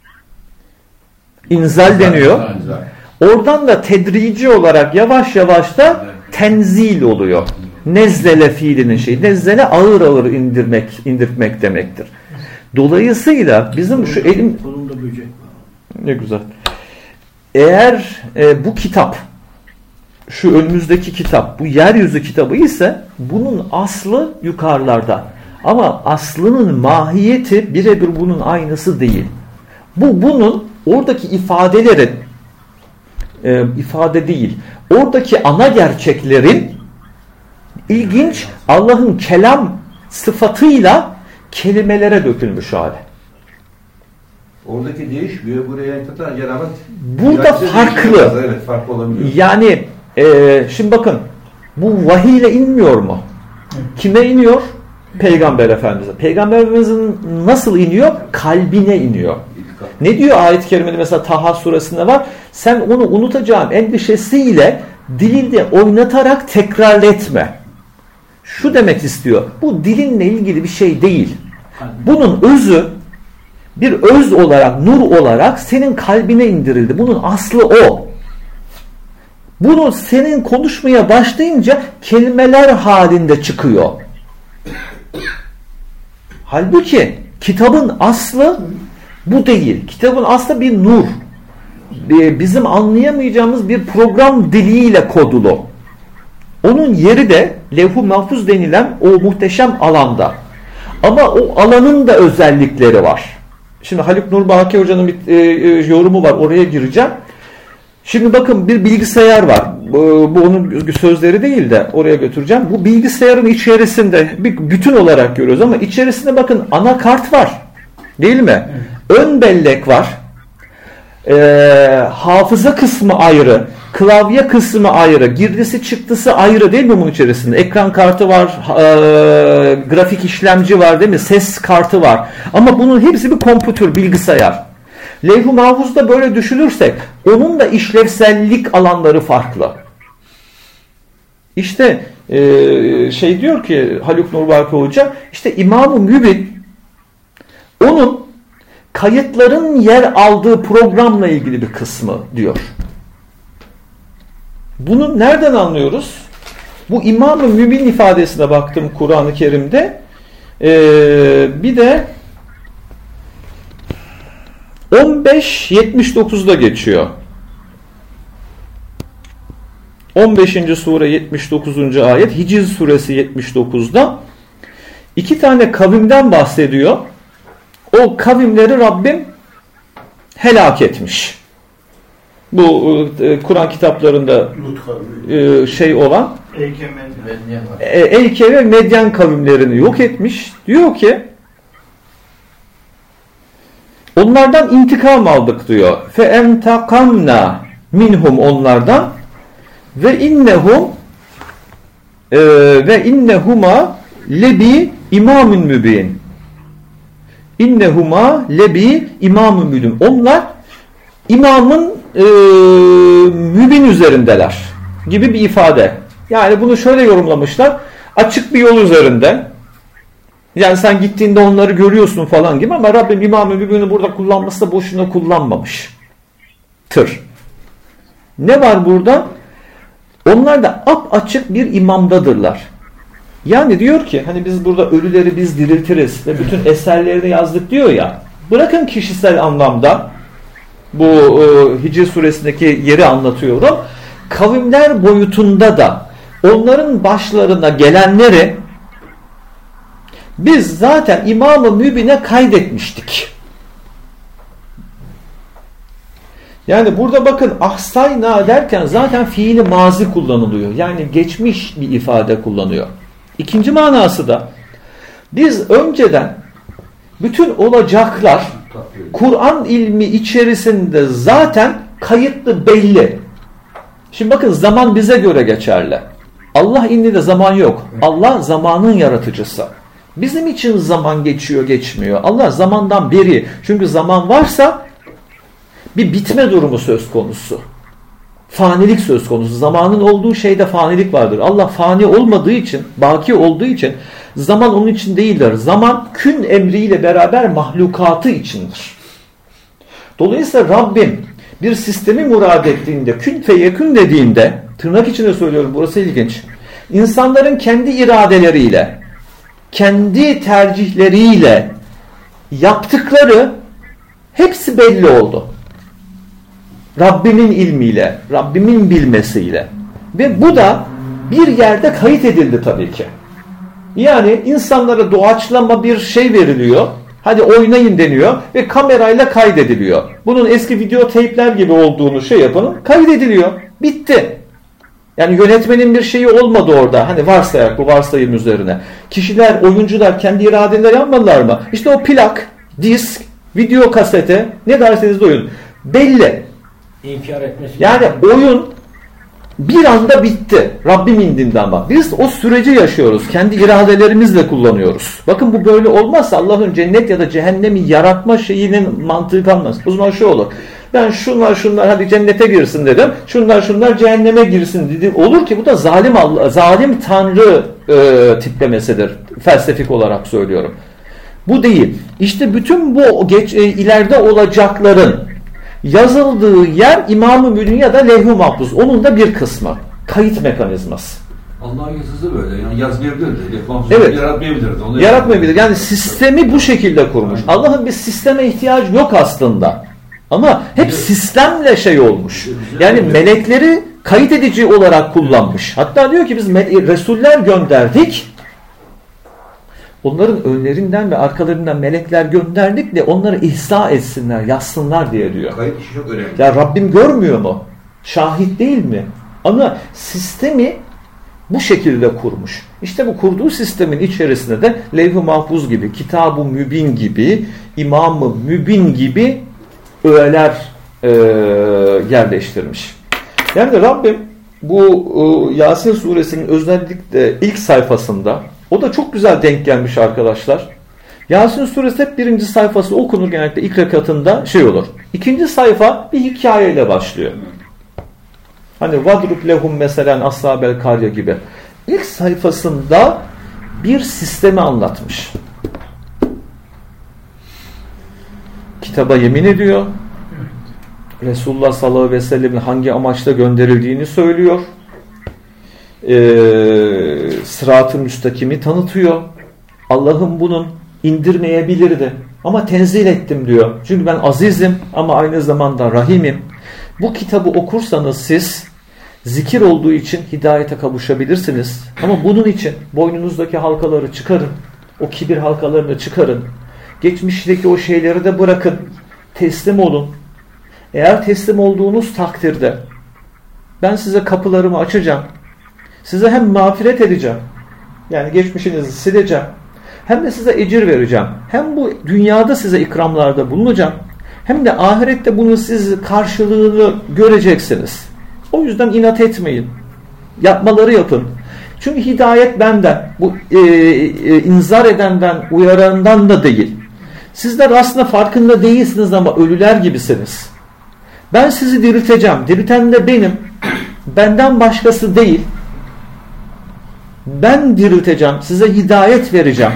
[SPEAKER 1] İnzal deniyor. Oradan da tedrici olarak yavaş yavaş da tenzil oluyor. Nezzele fiilinin şeyi. Nezzele ağır ağır indirtmek demektir. Dolayısıyla bizim şu elim... Ne güzel. Eğer bu kitap, şu önümüzdeki kitap, bu yeryüzü kitabı ise bunun aslı yukarılarda. Ama aslının mahiyeti birebir bunun aynısı değil. Bunun oradaki ifadelerin ifade değil. Oradaki ana gerçeklerin ilginç Allah'ın kelam sıfatıyla kelimelere dökülmüş hali.
[SPEAKER 2] Oradaki değişmiyor. Buraya kadar Cenab-ı
[SPEAKER 1] burada farklı.
[SPEAKER 2] Evet, farklı olabiliyor.
[SPEAKER 1] Yani şimdi bakın bu vahiy ile inmiyor mu? Kime iniyor? Peygamber Efendimiz'e. Peygamber Efendimiz'in nasıl iniyor? Kalbine iniyor. Ne diyor ayet-i kerimede mesela Taha suresinde var? Sen onu unutacağım endişesiyle dilinde oynatarak tekrar etme. Şu demek istiyor. Bu dilinle ilgili bir şey değil. Bunun özü bir öz olarak, nur olarak senin kalbine indirildi. Bunun aslı o. Bunu senin konuşmaya başlayınca kelimeler halinde çıkıyor. Halbuki kitabın aslı bu değil. Kitabın aslı bir nur. Bizim anlayamayacağımız bir program diliyle kodulu. Onun yeri de levh-i mahfuz denilen o muhteşem alanda. Ama o alanın da özellikleri var. Şimdi Haluk Nurbaki Hoca'nın bir yorumu var. Oraya gireceğim. Şimdi bakın bir bilgisayar var. Bu onun sözleri değil de oraya götüreceğim. Bu bilgisayarın içerisinde bir bütün olarak görüyoruz ama içerisinde bakın anakart var. Değil mi? Ön bellek var. Hafıza kısmı ayrı. Klavye kısmı ayrı. Girdisi çıktısı ayrı değil mi bunun içerisinde? Ekran kartı var. Grafik işlemci var değil mi? Ses kartı var. Ama bunun hepsi bir kompütür, bilgisayar. Levh-i Mahfuz'da böyle düşünürsek onun da işlevsellik alanları farklı. İşte diyor ki Haluk Nurbaki Hoca işte İmam-ı Mübin onun kayıtların yer aldığı programla ilgili bir kısmı diyor. Bunu nereden anlıyoruz? Bu İmam-ı Mübin ifadesine baktım Kur'an-ı Kerim'de. Bir de 15.79'da geçiyor. 15. sure 79. ayet, Hicr suresi 79'da 2 tane kavimden bahsediyor. O kavimleri Rabbim helak etmiş. Bu Kur'an kitaplarında şey olan Eyke ve Medyen kavimlerini yok etmiş. Diyor ki onlardan intikam aldık diyor. Fe entakamna minhum, onlardan ve innehuma lebi imamun mübin. İnnehuma lebi imamun mübin. Onlar imamın mübin üzerindeler gibi bir ifade. Yani bunu şöyle yorumlamışlar. Açık bir yol üzerinde. Yani sen gittiğinde onları görüyorsun falan gibi, ama Rabbim İmam-ı Mübin'i burada kullanması da boşuna kullanmamıştır. Ne var burada? Onlar da açık bir imamdadırlar. Yani diyor ki hani biz burada ölüleri biz diriltiriz ve bütün eserlerini yazdık diyor ya. Bırakın kişisel anlamda bu Hicr suresindeki yeri anlatıyorum. Kavimler boyutunda da onların başlarına gelenleri biz zaten İmam-ı Mübin'e kaydetmiştik. Yani burada bakın ahsayna derken zaten fiili mazi kullanılıyor. Yani geçmiş bir ifade kullanıyor. İkinci manası da biz önceden bütün olacaklar Kur'an ilmi içerisinde zaten kayıtlı, belli. Şimdi bakın zaman bize göre geçerli. Allah indinde zaman yok. Allah zamanın yaratıcısı. Bizim için zaman geçiyor, geçmiyor. Allah zamandan beri. Çünkü zaman varsa bir bitme durumu söz konusu. Fanilik söz konusu. Zamanın olduğu şeyde fanilik vardır. Allah fani olmadığı için, baki olduğu için zaman onun için değildir. Zaman kün emriyle beraber mahlukatı içindir. Dolayısıyla Rabbim bir sistemi murad ettiğinde, kün feyekün dediğinde, tırnak içinde söylüyorum, burası ilginç. İnsanların kendi iradeleriyle, kendi tercihleriyle yaptıkları hepsi belli oldu. Rabbimin ilmiyle, Rabbimin bilmesiyle. Ve bu da bir yerde kayıt edildi tabii ki. Yani insanlara doğaçlama bir şey veriliyor. Hadi oynayın deniyor ve kamerayla kaydediliyor. Bunun eski video teypler gibi olduğunu yapalım, kaydediliyor. Bitti. Yani yönetmenin bir şeyi olmadı orada. Hani varsayak, bu varsayım üzerine. Kişiler, oyuncular kendi iradeleri yapmadılar mı? İşte o plak, disk, video kasete, ne derseniz de oyun. Belli.
[SPEAKER 3] İnkar etmesi.
[SPEAKER 1] Yani oyun bir anda bitti. Rabbim indinde ama. Biz o süreci yaşıyoruz. Kendi iradelerimizle kullanıyoruz. Bakın bu böyle olmazsa Allah'ın cennet ya da cehennemi yaratma şeyinin mantığı kalmaz. O zaman şu olur. Ben şunlar hadi cennete girsin dedim. Şunlar cehenneme girsin dedi. Olur ki bu da zalim tanrı tiplemesidir. Felsefik olarak söylüyorum. Bu değil. İşte bütün bu ileride olacakların yazıldığı yer İmam-ı Mübin ya da Levh-i Mahfuz. Onun da bir kısmı. Kayıt mekanizması.
[SPEAKER 2] Allah'ın yazısı böyle. Yani yazmayabilirdi.
[SPEAKER 1] Evet.
[SPEAKER 2] Yaratmayabilirdi.
[SPEAKER 1] Yaratmayabilir. Yani sistemi bu şekilde kurmuş. Allah'ın bir sisteme ihtiyacı yok aslında. Ama hep sistemle olmuş. Yani melekleri kayıt edici olarak kullanmış. Hatta diyor ki biz Resuller gönderdik. Onların önlerinden ve arkalarından melekler gönderdik de onları ihsa etsinler, yazsınlar diye diyor.
[SPEAKER 2] Kayıt işi çok önemli.
[SPEAKER 1] Ya Rabbim görmüyor mu? Şahit değil mi? Ama sistemi bu şekilde kurmuş. İşte bu kurduğu sistemin içerisinde de Levh-i Mahfuz gibi, Kitab-ı Mübin gibi, İmam-ı Mübin gibi öğeler yerleştirmiş. Yani Rabbim bu Yasin suresinin özellikle ilk sayfasında, o da çok güzel denk gelmiş arkadaşlar. Yasin suresi hep birinci sayfası okunur genellikle ilk rekatında olur. İkinci sayfa bir hikayeyle başlıyor. Hani vadrub lehum meselen ashabel karya gibi. İlk sayfasında bir sistemi anlatmış. Kitaba yemin ediyor. Resulullah sallallahu aleyhi ve sellem'in hangi amaçla gönderildiğini söylüyor. Sırat-ı müstakimi tanıtıyor. Allah'ım bunun indirmeyebilirdi. Ama tenzil ettim diyor. Çünkü ben azizim ama aynı zamanda rahimim. Bu kitabı okursanız siz Zikir olduğu için hidayete kavuşabilirsiniz. Ama bunun için boynunuzdaki halkaları çıkarın. O kibir halkalarını çıkarın. Geçmişteki o şeyleri de bırakın. Teslim olun. Eğer teslim olduğunuz takdirde ben size kapılarımı açacağım. Size hem mağfiret edeceğim. Yani geçmişinizi sileceğim. Hem de size ecir vereceğim. Hem bu dünyada size ikramlarda bulunacağım. Hem de ahirette bunun siz karşılığını göreceksiniz. O yüzden inat etmeyin. Yapmaları yapın. Çünkü hidayet benden. Bu inzar edenden, uyarandan da değil. Sizler aslında farkında değilsiniz ama ölüler gibisiniz. Ben sizi dirilteceğim. Dirilten de benim. Benden başkası değil. Ben dirilteceğim. Size hidayet vereceğim.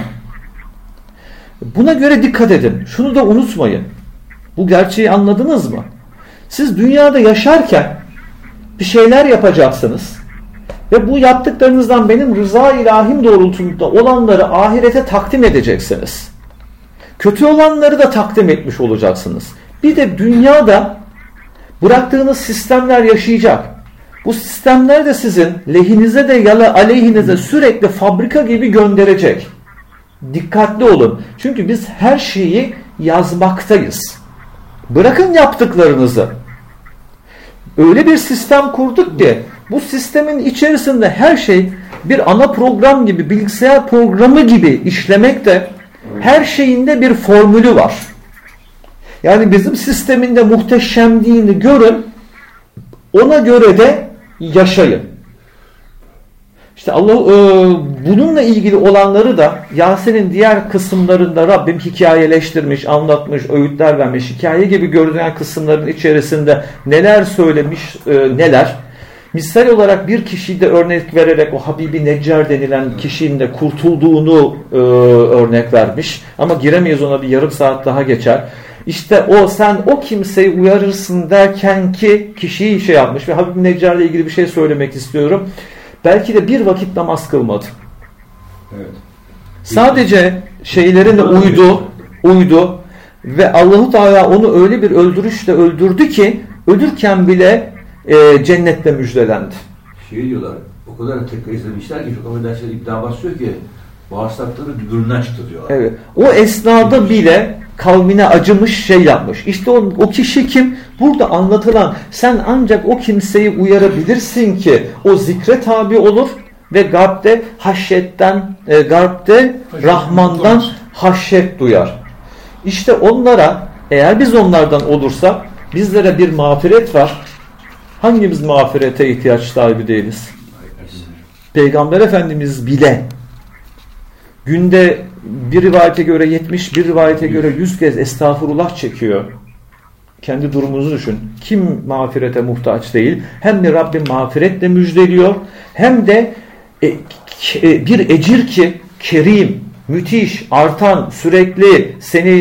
[SPEAKER 1] Buna göre dikkat edin. Şunu da unutmayın. Bu gerçeği anladınız mı? Siz dünyada yaşarken bir şeyler yapacaksınız. Ve bu yaptıklarınızdan benim rıza ilahim doğrultusunda olanları ahirete takdim edeceksiniz. Kötü olanları da takdim etmiş olacaksınız. Bir de dünyada bıraktığınız sistemler yaşayacak. Bu sistemler de sizin lehinize de ya aleyhinize sürekli fabrika gibi gönderecek. Dikkatli olun. Çünkü biz her şeyi yazmaktayız. Bırakın yaptıklarınızı. Öyle bir sistem kurduk ki bu sistemin içerisinde her şey bir ana program gibi, bilgisayar programı gibi işlemekte, her şeyinde bir formülü var. Yani bizim sisteminde muhteşemliğini görün, ona göre de yaşayın. İşte Allah bununla ilgili olanları da Yasin'in diğer kısımlarında Rabbim hikayeleştirmiş, anlatmış, öğütler vermiş. Hikaye gibi görünen kısımların içerisinde neler söylemiş, neler. Misal olarak bir kişiyi de örnek vererek o Habibi Neccar denilen kişinin de kurtulduğunu örnek vermiş. Ama giremeyiz, ona bir yarım saat daha geçer. İşte sen o kimseyi uyarırsın derken ki kişiyi şey yapmış ve Habibi Neccar'la ilgili bir şey söylemek istiyorum. Belki de bir vakit namaz kılmadı.
[SPEAKER 2] Evet.
[SPEAKER 1] Sadece şeylerine uydu ve Allahu Teala onu öyle bir öldürüşle öldürdü ki ölürken bile cennette müjdelendi.
[SPEAKER 2] Şey diyorlar, o kadar tekrar izlemişler ki çok affedersiniz iddia basıyor ki bağırsakları birbirinden çıktı diyorlar.
[SPEAKER 1] Evet. O esnada bile kavmine acımış, şey yapmış. İşte o kişi kim? Burada anlatılan, sen ancak o kimseyi uyarabilirsin ki o zikre tabi olur ve garbde haşyetten, Rahman'dan haşyet duyar. İşte onlara, eğer biz onlardan olursak, bizlere bir mağfiret var. Hangimiz mağfirete ihtiyaç sahibi değiliz? Peygamber Efendimiz bile günde bir rivayete göre 70, bir rivayete göre 100 kez estağfurullah çekiyor. Kendi durumunuzu düşün. Kim mağfirete muhtaç değil? Hem de Rabbim mağfiretle müjdeliyor, hem de bir ecir ki kerim, müthiş, artan, sürekli seni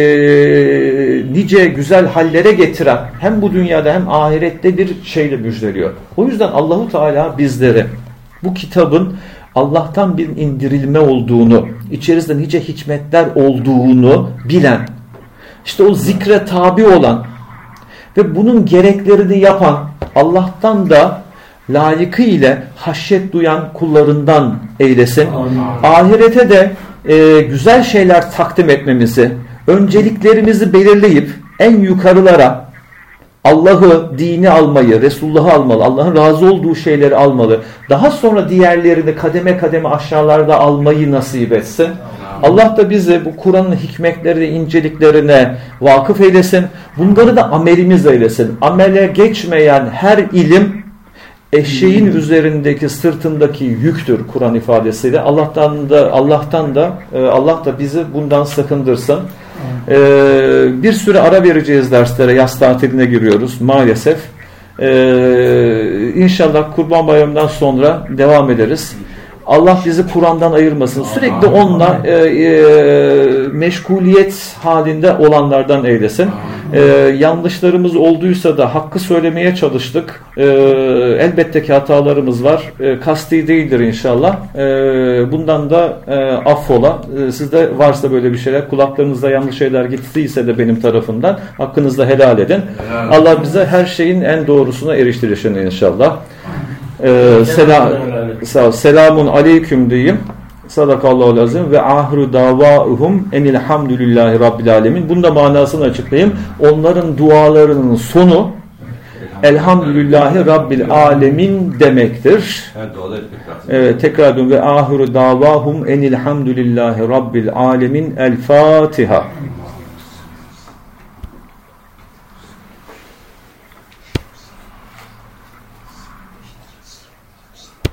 [SPEAKER 1] nice güzel hallere getiren, hem bu dünyada hem ahirette bir şeyle müjdeliyor. O yüzden Allahu Teala bizlere bu kitabın Allah'tan bir indirilme olduğunu, içerisinde nice hikmetler olduğunu bilen, işte o zikre tabi olan ve bunun gereklerini yapan, Allah'tan da layıkıyla haşyet duyan kullarından eylesin.
[SPEAKER 4] Amin.
[SPEAKER 1] Ahirete de güzel şeyler takdim etmemizi, önceliklerimizi belirleyip en yukarılara Allah'ı, dini almayı, Resulullah'ı almalı, Allah'ın razı olduğu şeyleri almalı. Daha sonra diğerlerini kademe kademe aşağılarda almayı nasip etsin. Allah da bizi bu Kur'an'ın hikmetleri ve inceliklerine vakıf eylesin. Bunları da amelimiz eylesin. Amele geçmeyen her ilim eşeğin üzerindeki, sırtındaki yüktür Kur'an ifadesiyle. Allah da bizi bundan sakındırsın. Bir süre ara vereceğiz derslere. Yaz tatiline giriyoruz maalesef. İnşallah Kurban Bayramı'ndan sonra devam ederiz. Allah bizi Kur'an'dan ayırmasın. Sürekli onunla meşguliyet halinde olanlardan eylesin. Yanlışlarımız olduysa da hakkı söylemeye çalıştık. Elbette ki hatalarımız var. Kasti değildir inşallah. Bundan da affola. Sizde varsa böyle bir şeyler, kulaklarınızda yanlış şeyler gittiyse de benim tarafımdan hakkınızda helal edin. Allah bize her şeyin en doğrusuna eriştirişin inşallah. Selamun aleyküm diyeyim. Sadakallahu azim ve ahru davahum enilhamdülillahi rabbil alemin. Bunun da manasını açıklayayım. Onların dualarının sonu elhamdülillahi rabbil alemin demektir. Evet, tekrar ediyorum ve ahru davahum enilhamdülillahi rabbil alemin. El Fatiha.